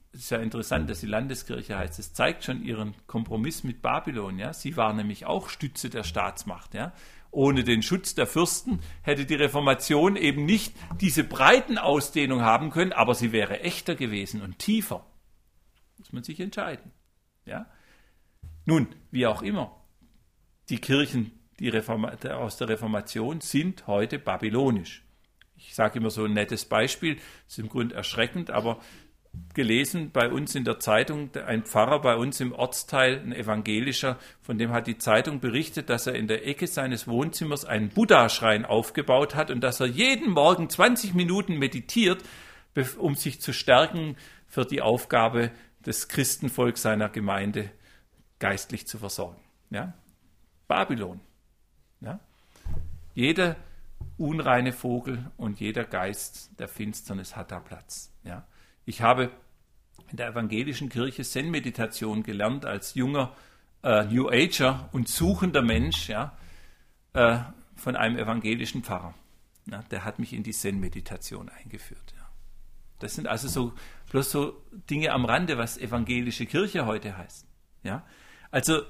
S1: es ist ja interessant, dass sie Landeskirche heißt. Es zeigt schon ihren Kompromiss mit Babylon. Ja? Sie war nämlich auch Stütze der Staatsmacht. Ja? Ohne den Schutz der Fürsten hätte die Reformation eben nicht diese breiten Ausdehnung haben können, aber sie wäre echter gewesen und tiefer. Muss man sich entscheiden. Ja? Nun, wie auch immer, die Kirchen die Reforma- aus der Reformation sind heute babylonisch. Ich sage immer so ein nettes Beispiel, das ist im Grunde erschreckend, aber gelesen bei uns in der Zeitung, ein Pfarrer bei uns im Ortsteil, ein evangelischer, von dem hat die Zeitung berichtet, dass er in der Ecke seines Wohnzimmers einen Buddha-Schrein aufgebaut hat und dass er jeden Morgen zwanzig Minuten meditiert, um sich zu stärken für die Aufgabe des Christenvolks seiner Gemeinde geistlich zu versorgen. Ja? Babylon. Ja? Jeder unreine Vogel und jeder Geist der Finsternis hat da Platz. Ja? Ich habe in der evangelischen Kirche Zen-Meditation gelernt als junger äh, New Ager und suchender Mensch, ja, äh, von einem evangelischen Pfarrer. Ja, der hat mich in die Zen-Meditation eingeführt. Ja. Das sind also so bloß so Dinge am Rande, was evangelische Kirche heute heißt. Ja. Also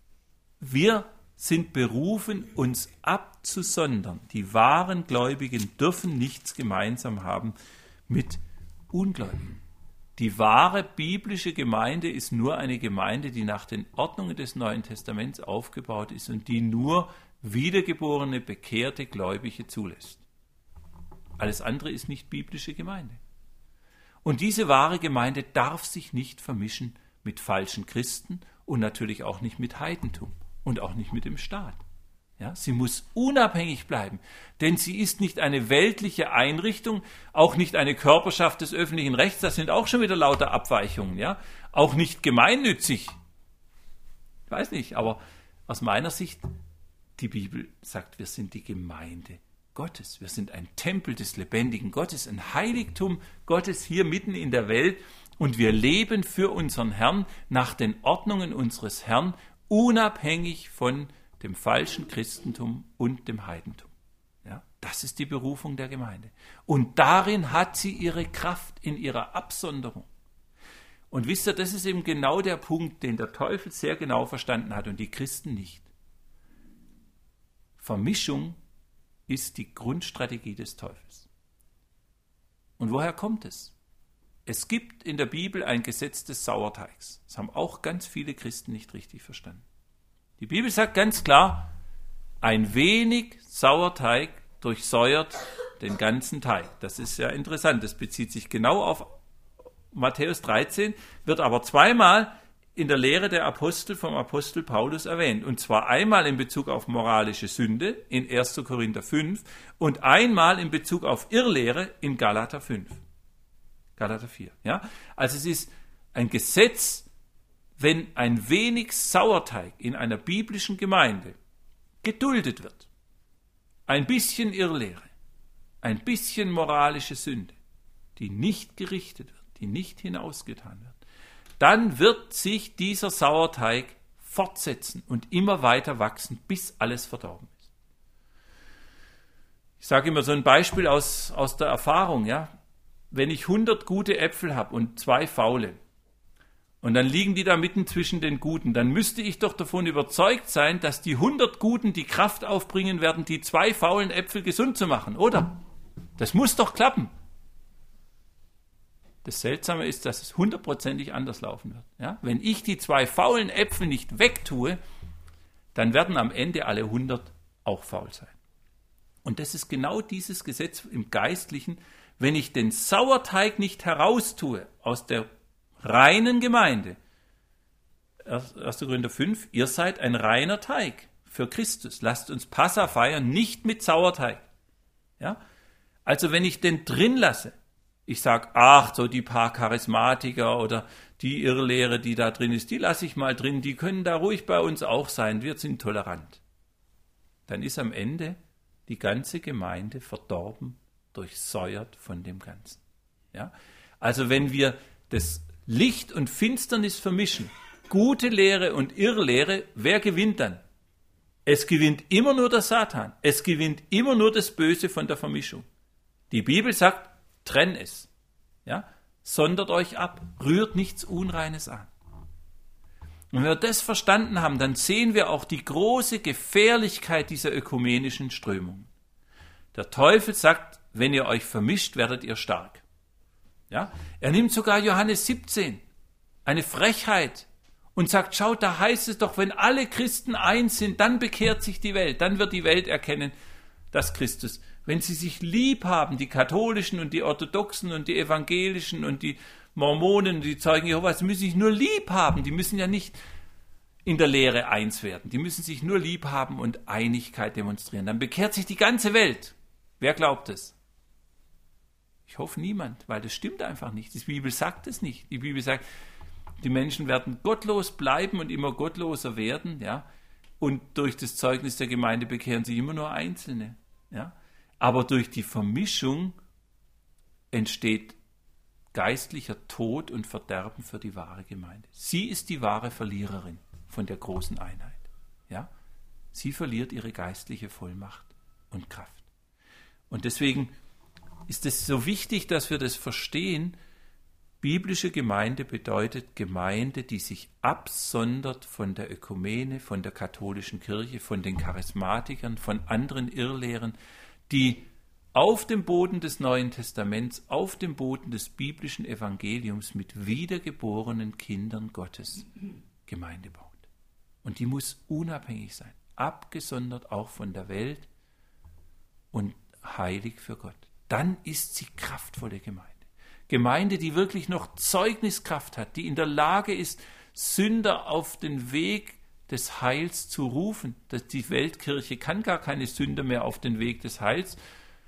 S1: wir sind berufen, uns abzusondern. Die wahren Gläubigen dürfen nichts gemeinsam haben mit Ungläubigen. Die wahre biblische Gemeinde ist nur eine Gemeinde, die nach den Ordnungen des Neuen Testaments aufgebaut ist und die nur wiedergeborene, bekehrte Gläubige zulässt. Alles andere ist nicht biblische Gemeinde. Und diese wahre Gemeinde darf sich nicht vermischen mit falschen Christen und natürlich auch nicht mit Heidentum und auch nicht mit dem Staat. Ja, sie muss unabhängig bleiben, denn sie ist nicht eine weltliche Einrichtung, auch nicht eine Körperschaft des öffentlichen Rechts, das sind auch schon wieder lauter Abweichungen, ja, auch nicht gemeinnützig. Ich weiß nicht, aber aus meiner Sicht, die Bibel sagt, wir sind die Gemeinde Gottes, wir sind ein Tempel des lebendigen Gottes, ein Heiligtum Gottes hier mitten in der Welt und wir leben für unseren Herrn nach den Ordnungen unseres Herrn, unabhängig von dem falschen Christentum und dem Heidentum. Ja, das ist die Berufung der Gemeinde. Und darin hat sie ihre Kraft, in ihrer Absonderung. Und wisst ihr, das ist eben genau der Punkt, den der Teufel sehr genau verstanden hat und die Christen nicht. Vermischung ist die Grundstrategie des Teufels. Und woher kommt es? Es gibt in der Bibel ein Gesetz des Sauerteigs. Das haben auch ganz viele Christen nicht richtig verstanden. Die Bibel sagt ganz klar, ein wenig Sauerteig durchsäuert den ganzen Teig. Das ist ja interessant, das bezieht sich genau auf Matthäus dreizehn, wird aber zweimal in der Lehre der Apostel vom Apostel Paulus erwähnt. Und zwar einmal in Bezug auf moralische Sünde in erster Korinther fünf und einmal in Bezug auf Irrlehre in Galater fünf. Galater vier. Ja? Also es ist ein Gesetz, wenn ein wenig Sauerteig in einer biblischen Gemeinde geduldet wird, ein bisschen Irrlehre, ein bisschen moralische Sünde, die nicht gerichtet wird, die nicht hinausgetan wird, dann wird sich dieser Sauerteig fortsetzen und immer weiter wachsen, bis alles verdorben ist. Ich sage immer so ein Beispiel aus, aus der Erfahrung, ja. Wenn ich hundert gute Äpfel habe und zwei faule, und dann liegen die da mitten zwischen den Guten, dann müsste ich doch davon überzeugt sein, dass die hundert Guten die Kraft aufbringen werden, die zwei faulen Äpfel gesund zu machen, oder? Das muss doch klappen. Das Seltsame ist, dass es hundertprozentig anders laufen wird. Ja? Wenn ich die zwei faulen Äpfel nicht wegtue, dann werden am Ende alle hundert auch faul sein. Und das ist genau dieses Gesetz im Geistlichen. Wenn ich den Sauerteig nicht heraustue aus der reinen Gemeinde, erster Korinther fünf, ihr seid ein reiner Teig für Christus. Lasst uns Passa feiern, nicht mit Sauerteig. Ja? Also wenn ich den drin lasse, ich sage, ach, so die paar Charismatiker oder die Irrlehre, die da drin ist, die lasse ich mal drin, die können da ruhig bei uns auch sein, wir sind tolerant. Dann ist am Ende die ganze Gemeinde verdorben, durchsäuert von dem Ganzen. Ja? Also wenn wir das Licht und Finsternis vermischen, gute Lehre und Irrlehre, wer gewinnt dann? Es gewinnt immer nur der Satan. Es gewinnt immer nur das Böse von der Vermischung. Die Bibel sagt, trenn es. Ja? sondert euch ab, rührt nichts Unreines an. Und wenn wir das verstanden haben, dann sehen wir auch die große Gefährlichkeit dieser ökumenischen Strömung. Der Teufel sagt, wenn ihr euch vermischt, werdet ihr stark. Ja? Er nimmt sogar Johannes siebzehn, eine Frechheit, und sagt, schaut, da heißt es doch, wenn alle Christen eins sind, dann bekehrt sich die Welt, dann wird die Welt erkennen, dass Christus, wenn sie sich lieb haben, die Katholischen und die Orthodoxen und die Evangelischen und die Mormonen und die Zeugen Jehovas, müssen sich nur lieb haben, die müssen ja nicht in der Lehre eins werden, die müssen sich nur lieb haben und Einigkeit demonstrieren, dann bekehrt sich die ganze Welt. Wer glaubt es? Ich hoffe niemand, weil das stimmt einfach nicht. Die Bibel sagt es nicht. Die Bibel sagt, die Menschen werden gottlos bleiben und immer gottloser werden, ja. Und durch das Zeugnis der Gemeinde bekehren sich immer nur Einzelne, ja. Aber durch die Vermischung entsteht geistlicher Tod und Verderben für die wahre Gemeinde. Sie ist die wahre Verliererin von der großen Einheit, ja. Sie verliert ihre geistliche Vollmacht und Kraft. Und deswegen ist es so wichtig, dass wir das verstehen. Biblische Gemeinde bedeutet Gemeinde, die sich absondert von der Ökumene, von der katholischen Kirche, von den Charismatikern, von anderen Irrlehren, die auf dem Boden des Neuen Testaments, auf dem Boden des biblischen Evangeliums mit wiedergeborenen Kindern Gottes Gemeinde baut. Und die muss unabhängig sein, abgesondert auch von der Welt und heilig für Gott. Dann ist sie kraftvolle Gemeinde. Gemeinde, die wirklich noch Zeugniskraft hat, die in der Lage ist, Sünder auf den Weg des Heils zu rufen. Die Weltkirche kann gar keine Sünder mehr auf den Weg des Heils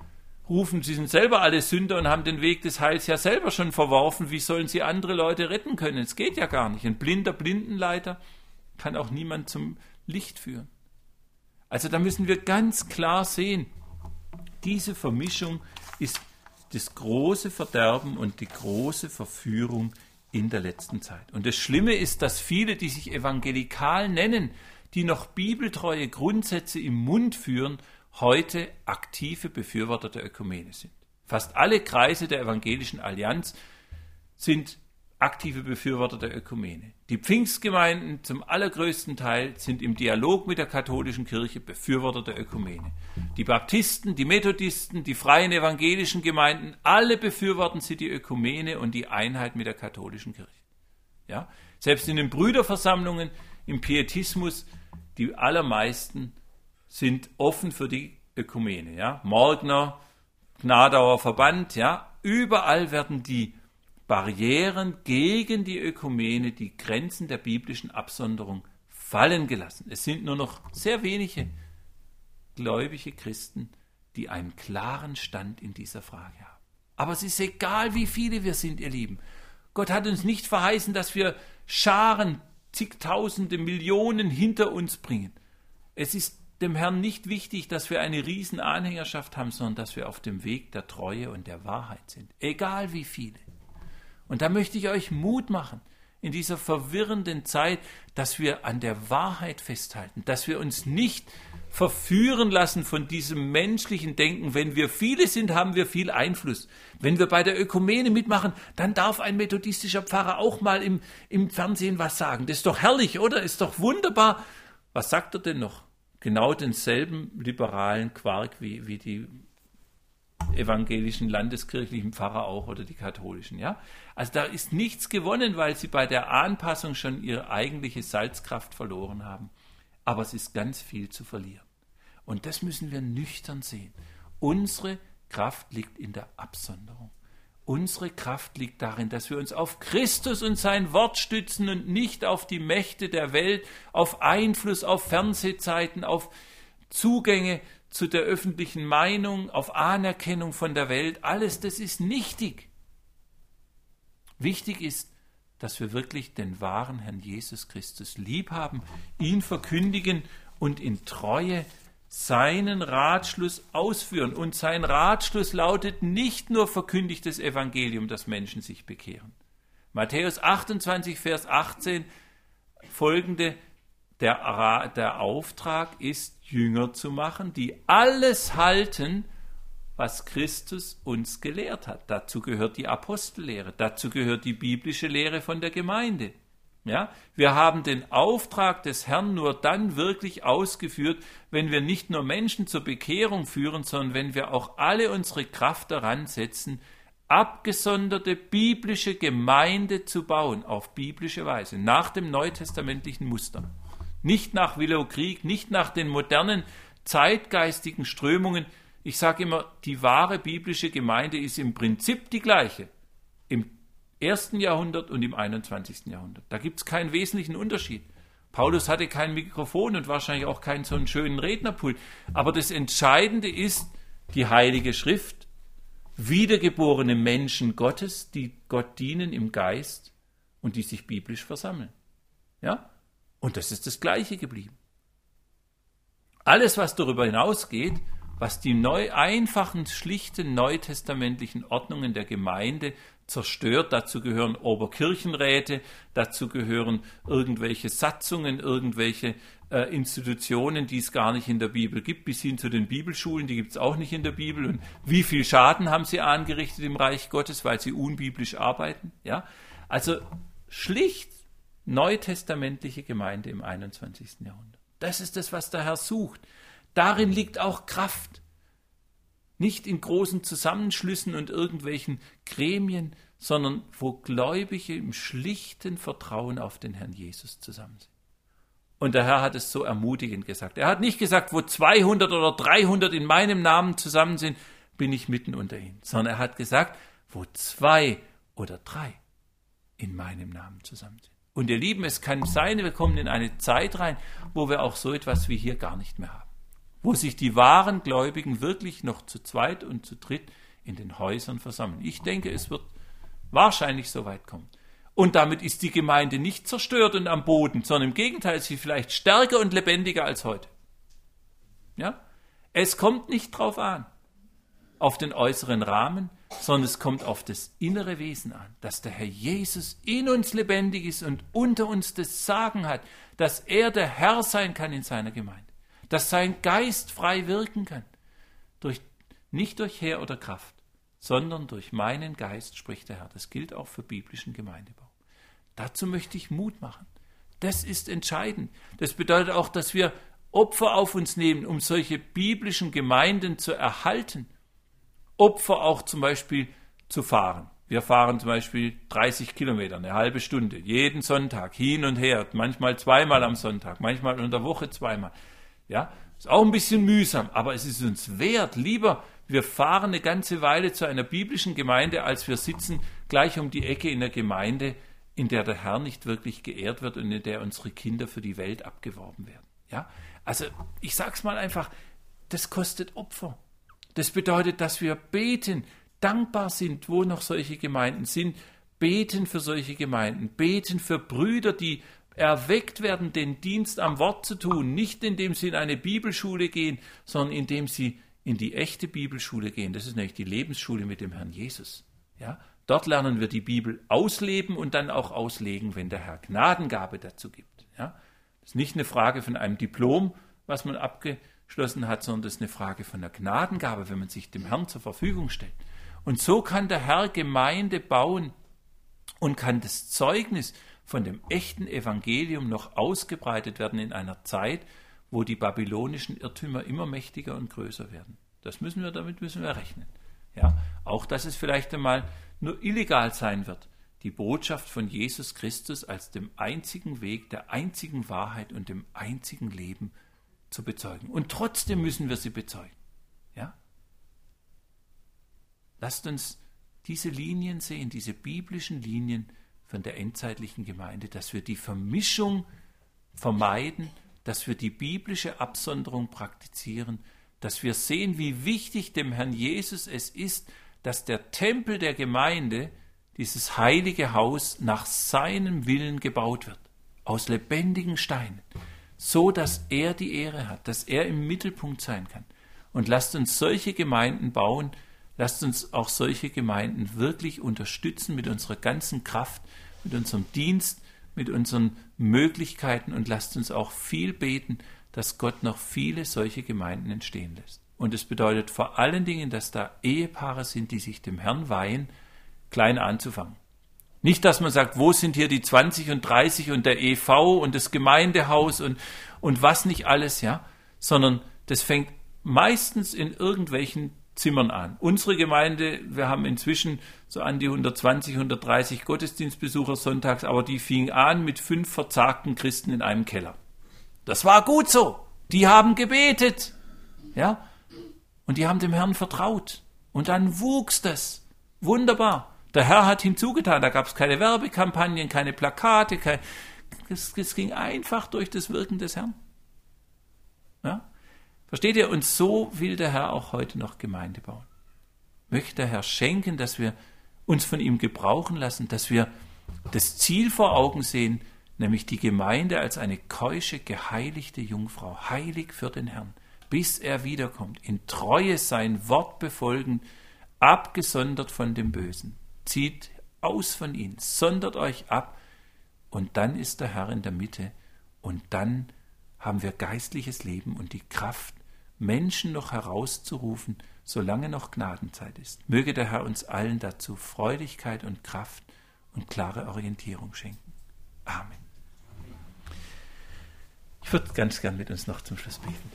S1: rufen. Sie sind selber alle Sünder und haben den Weg des Heils ja selber schon verworfen. Wie sollen sie andere Leute retten können? Es geht ja gar nicht. Ein blinder Blindenleiter kann auch niemand zum Licht führen. Also da müssen wir ganz klar sehen, diese Vermischung ist das große Verderben und die große Verführung in der letzten Zeit. Und das Schlimme ist, dass viele, die sich evangelikal nennen, die noch bibeltreue Grundsätze im Mund führen, heute aktive Befürworter der Ökumene sind. Fast alle Kreise der Evangelischen Allianz sind aktive Befürworter der Ökumene. Die Pfingstgemeinden zum allergrößten Teil sind im Dialog mit der katholischen Kirche Befürworter der Ökumene. Die Baptisten, die Methodisten, die freien evangelischen Gemeinden, alle befürworten sie die Ökumene und die Einheit mit der katholischen Kirche. Ja? Selbst in den Brüderversammlungen, im Pietismus, die allermeisten sind offen für die Ökumene. Ja? Morgner, Gnadauer Verband, ja? Überall werden die Barrieren gegen die Ökumene, die Grenzen der biblischen Absonderung fallen gelassen. Es sind nur noch sehr wenige gläubige Christen, die einen klaren Stand in dieser Frage haben. Aber es ist egal, wie viele wir sind, ihr Lieben. Gott hat uns nicht verheißen, dass wir Scharen, zigtausende, Millionen hinter uns bringen. Es ist dem Herrn nicht wichtig, dass wir eine riesen Anhängerschaft haben, sondern dass wir auf dem Weg der Treue und der Wahrheit sind. Egal wie viele. Und da möchte ich euch Mut machen, in dieser verwirrenden Zeit, dass wir an der Wahrheit festhalten, dass wir uns nicht verführen lassen von diesem menschlichen Denken. Wenn wir viele sind, haben wir viel Einfluss. Wenn wir bei der Ökumene mitmachen, dann darf ein methodistischer Pfarrer auch mal im, im Fernsehen was sagen. Das ist doch herrlich, oder? Ist doch wunderbar. Was sagt er denn noch? Genau denselben liberalen Quark wie, wie die evangelischen landeskirchlichen Pfarrer auch oder die katholischen, ja. Also da ist nichts gewonnen, weil sie bei der Anpassung schon ihre eigentliche Salzkraft verloren haben. Aber es ist ganz viel zu verlieren. Und das müssen wir nüchtern sehen. Unsere Kraft liegt in der Absonderung. Unsere Kraft liegt darin, dass wir uns auf Christus und sein Wort stützen und nicht auf die Mächte der Welt, auf Einfluss, auf Fernsehzeiten, auf Zugänge zu der öffentlichen Meinung, auf Anerkennung von der Welt. Alles das ist nichtig. Wichtig ist, dass wir wirklich den wahren Herrn Jesus Christus lieb haben, ihn verkündigen und in Treue seinen Ratschluss ausführen. Und sein Ratschluss lautet nicht nur verkündigtes Evangelium, dass Menschen sich bekehren. Matthäus achtundzwanzig, Vers achtzehn, folgende, der, der Auftrag ist, Jünger zu machen, die alles halten, was Christus uns gelehrt hat. Dazu gehört die Apostellehre, dazu gehört die biblische Lehre von der Gemeinde. Ja, wir haben den Auftrag des Herrn nur dann wirklich ausgeführt, wenn wir nicht nur Menschen zur Bekehrung führen, sondern wenn wir auch alle unsere Kraft daran setzen, abgesonderte biblische Gemeinde zu bauen, auf biblische Weise, nach dem neutestamentlichen Muster. Nicht nach Willow Creek, nicht nach den modernen zeitgeistigen Strömungen. Ich sage immer, die wahre biblische Gemeinde ist im Prinzip die gleiche. Im ersten Jahrhundert und im einundzwanzigsten Jahrhundert. Da gibt es keinen wesentlichen Unterschied. Paulus hatte kein Mikrofon und wahrscheinlich auch keinen so einen schönen Rednerpult. Aber das Entscheidende ist die Heilige Schrift, wiedergeborene Menschen Gottes, die Gott dienen im Geist und die sich biblisch versammeln. Ja? Und das ist das Gleiche geblieben. Alles, was darüber hinausgeht, was die neu, einfachen, schlichten neutestamentlichen Ordnungen der Gemeinde zerstört, dazu gehören Oberkirchenräte, dazu gehören irgendwelche Satzungen, irgendwelche äh, Institutionen, die es gar nicht in der Bibel gibt, bis hin zu den Bibelschulen, die gibt es auch nicht in der Bibel. Und wie viel Schaden haben sie angerichtet im Reich Gottes, weil sie unbiblisch arbeiten? Ja? Also schlicht neutestamentliche Gemeinde im einundzwanzigsten Jahrhundert. Das ist das, was der Herr sucht. Darin liegt auch Kraft. Nicht in großen Zusammenschlüssen und irgendwelchen Gremien, sondern wo Gläubige im schlichten Vertrauen auf den Herrn Jesus zusammen sind. Und der Herr hat es so ermutigend gesagt. Er hat nicht gesagt, wo zweihundert oder dreihundert in meinem Namen zusammen sind, bin ich mitten unter ihnen. Sondern er hat gesagt, wo zwei oder drei in meinem Namen zusammen sind. Und ihr Lieben, es kann sein, wir kommen in eine Zeit rein, wo wir auch so etwas wie hier gar nicht mehr haben. Wo sich die wahren Gläubigen wirklich noch zu zweit und zu dritt in den Häusern versammeln. Ich denke, es wird wahrscheinlich so weit kommen. Und damit ist die Gemeinde nicht zerstört und am Boden, sondern im Gegenteil, sie ist vielleicht stärker und lebendiger als heute. Ja? Es kommt nicht drauf an, auf den äußeren Rahmen, sondern es kommt auf das innere Wesen an, dass der Herr Jesus in uns lebendig ist und unter uns das Sagen hat, dass er der Herr sein kann in seiner Gemeinde. Dass sein Geist frei wirken kann, durch, nicht durch Heer oder Kraft, sondern durch meinen Geist, spricht der Herr. Das gilt auch für biblischen Gemeindebau. Dazu möchte ich Mut machen. Das ist entscheidend. Das bedeutet auch, dass wir Opfer auf uns nehmen, um solche biblischen Gemeinden zu erhalten. Opfer auch zum Beispiel zu fahren. Wir fahren zum Beispiel dreißig Kilometer, eine halbe Stunde, jeden Sonntag, hin und her, manchmal zweimal am Sonntag, manchmal in der Woche zweimal. Ja, ist auch ein bisschen mühsam, aber es ist uns wert. Lieber, wir fahren eine ganze Weile zu einer biblischen Gemeinde, als wir sitzen gleich um die Ecke in der Gemeinde, in der der Herr nicht wirklich geehrt wird und in der unsere Kinder für die Welt abgeworben werden. Ja, also ich sag's mal einfach, das kostet Opfer. Das bedeutet, dass wir beten, dankbar sind, wo noch solche Gemeinden sind, beten für solche Gemeinden, beten für Brüder, die erweckt werden, den Dienst am Wort zu tun, nicht indem sie in eine Bibelschule gehen, sondern indem sie in die echte Bibelschule gehen. Das ist nämlich die Lebensschule mit dem Herrn Jesus. Ja? Dort lernen wir die Bibel ausleben und dann auch auslegen, wenn der Herr Gnadengabe dazu gibt. Ja? Das ist nicht eine Frage von einem Diplom, was man abgeschlossen hat, sondern das ist eine Frage von der Gnadengabe, wenn man sich dem Herrn zur Verfügung stellt. Und so kann der Herr Gemeinde bauen und kann das Zeugnis von dem echten Evangelium noch ausgebreitet werden in einer Zeit, wo die babylonischen Irrtümer immer mächtiger und größer werden. Das müssen wir, damit müssen wir rechnen. Ja, auch, dass es vielleicht einmal nur illegal sein wird, die Botschaft von Jesus Christus als dem einzigen Weg, der einzigen Wahrheit und dem einzigen Leben zu bezeugen. Und trotzdem müssen wir sie bezeugen. Ja? Lasst uns diese Linien sehen, diese biblischen Linien von der endzeitlichen Gemeinde, dass wir die Vermischung vermeiden, dass wir die biblische Absonderung praktizieren, dass wir sehen, wie wichtig dem Herrn Jesus es ist, dass der Tempel der Gemeinde, dieses heilige Haus, nach seinem Willen gebaut wird, aus lebendigen Steinen, so dass er die Ehre hat, dass er im Mittelpunkt sein kann. Und lasst uns solche Gemeinden bauen, lasst uns auch solche Gemeinden wirklich unterstützen mit unserer ganzen Kraft, mit unserem Dienst, mit unseren Möglichkeiten und lasst uns auch viel beten, dass Gott noch viele solche Gemeinden entstehen lässt. Und es bedeutet vor allen Dingen, dass da Ehepaare sind, die sich dem Herrn weihen, klein anzufangen. Nicht, dass man sagt, wo sind hier die zwanzig und dreißig und der E V und das Gemeindehaus und, und was nicht alles, ja, sondern das fängt meistens in irgendwelchen Zimmern an. Unsere Gemeinde, wir haben inzwischen so an die hundertzwanzig, hundertdreißig Gottesdienstbesucher sonntags, aber die fing an mit fünf verzagten Christen in einem Keller. Das war gut so. Die haben gebetet, ja, und die haben dem Herrn vertraut. Und dann wuchs das. Wunderbar. Der Herr hat hinzugetan, da gab es keine Werbekampagnen, keine Plakate, kein, es, es ging einfach durch das Wirken des Herrn. Ja? Versteht ihr? Und so will der Herr auch heute noch Gemeinde bauen. Möchte der Herr schenken, dass wir uns von ihm gebrauchen lassen, dass wir das Ziel vor Augen sehen, nämlich die Gemeinde als eine keusche, geheiligte Jungfrau, heilig für den Herrn, bis er wiederkommt, in Treue sein Wort befolgen, abgesondert von dem Bösen. Zieht aus von ihnen, sondert euch ab, und dann ist der Herr in der Mitte, und dann haben wir geistliches Leben und die Kraft, Menschen noch herauszurufen, solange noch Gnadenzeit ist. Möge der Herr uns allen dazu Freudigkeit und Kraft und klare Orientierung schenken. Amen. Ich würde ganz gern mit uns noch zum Schluss beten.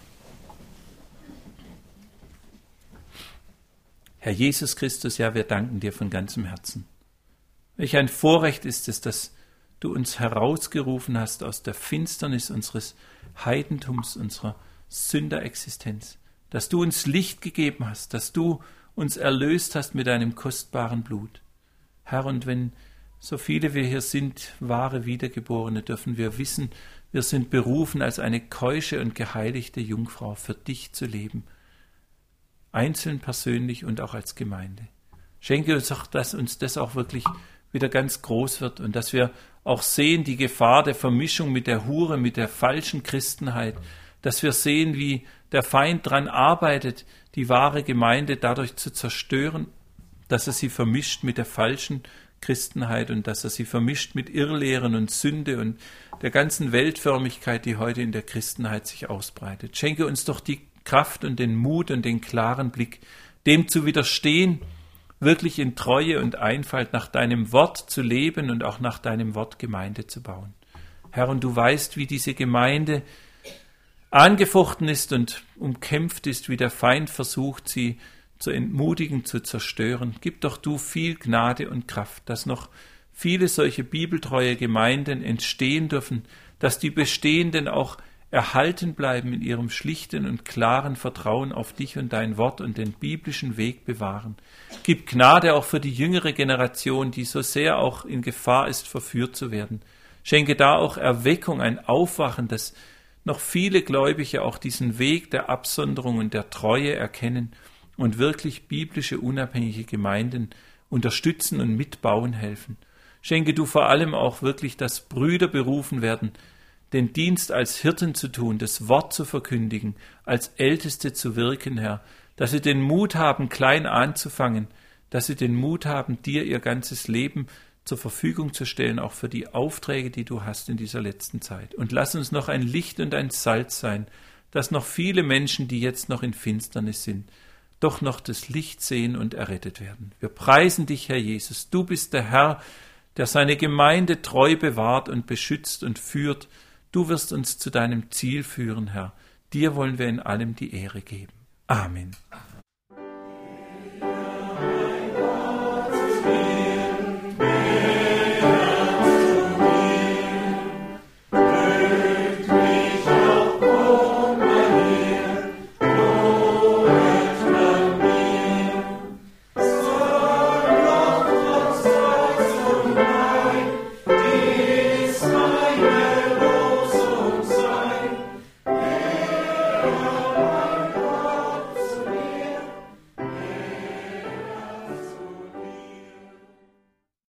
S1: Herr Jesus Christus, ja, wir danken dir von ganzem Herzen. Welch ein Vorrecht ist es, dass du uns herausgerufen hast aus der Finsternis unseres Heidentums, unserer Sünderexistenz, dass du uns Licht gegeben hast, dass du uns erlöst hast mit deinem kostbaren Blut. Herr, und wenn so viele wir hier sind, wahre Wiedergeborene, dürfen wir wissen, wir sind berufen, als eine keusche und geheiligte Jungfrau für dich zu leben, einzeln, persönlich und auch als Gemeinde. Schenke uns auch, dass uns das auch wirklich wieder ganz groß wird und dass wir auch sehen die Gefahr der Vermischung mit der Hure, mit der falschen Christenheit, dass wir sehen, wie der Feind daran arbeitet, die wahre Gemeinde dadurch zu zerstören, dass er sie vermischt mit der falschen Christenheit und dass er sie vermischt mit Irrlehren und Sünde und der ganzen Weltförmigkeit, die heute in der Christenheit sich ausbreitet. Schenke uns doch die Kraft und den Mut und den klaren Blick, dem zu widerstehen, wirklich in Treue und Einfalt nach deinem Wort zu leben und auch nach deinem Wort Gemeinde zu bauen. Herr, und du weißt, wie diese Gemeinde angefochten ist und umkämpft ist, wie der Feind versucht, sie zu entmutigen, zu zerstören. Gib doch du viel Gnade und Kraft, dass noch viele solche bibeltreue Gemeinden entstehen dürfen, dass die bestehenden auch erhalten bleiben in ihrem schlichten und klaren Vertrauen auf dich und dein Wort und den biblischen Weg bewahren. Gib Gnade auch für die jüngere Generation, die so sehr auch in Gefahr ist, verführt zu werden. Schenke da auch Erweckung, ein Aufwachen, dass noch viele Gläubige auch diesen Weg der Absonderung und der Treue erkennen und wirklich biblische, unabhängige Gemeinden unterstützen und mitbauen helfen. Schenke du vor allem auch wirklich, dass Brüder berufen werden, den Dienst als Hirten zu tun, das Wort zu verkündigen, als Älteste zu wirken, Herr, dass sie den Mut haben, klein anzufangen, dass sie den Mut haben, dir ihr ganzes Leben zur Verfügung zu stellen, auch für die Aufträge, die du hast in dieser letzten Zeit. Und lass uns noch ein Licht und ein Salz sein, dass noch viele Menschen, die jetzt noch in Finsternis sind, doch noch das Licht sehen und errettet werden. Wir preisen dich, Herr Jesus. Du bist der Herr, der seine Gemeinde treu bewahrt und beschützt und führt. Du wirst uns zu deinem Ziel führen, Herr. Dir wollen wir in allem die Ehre geben. Amen.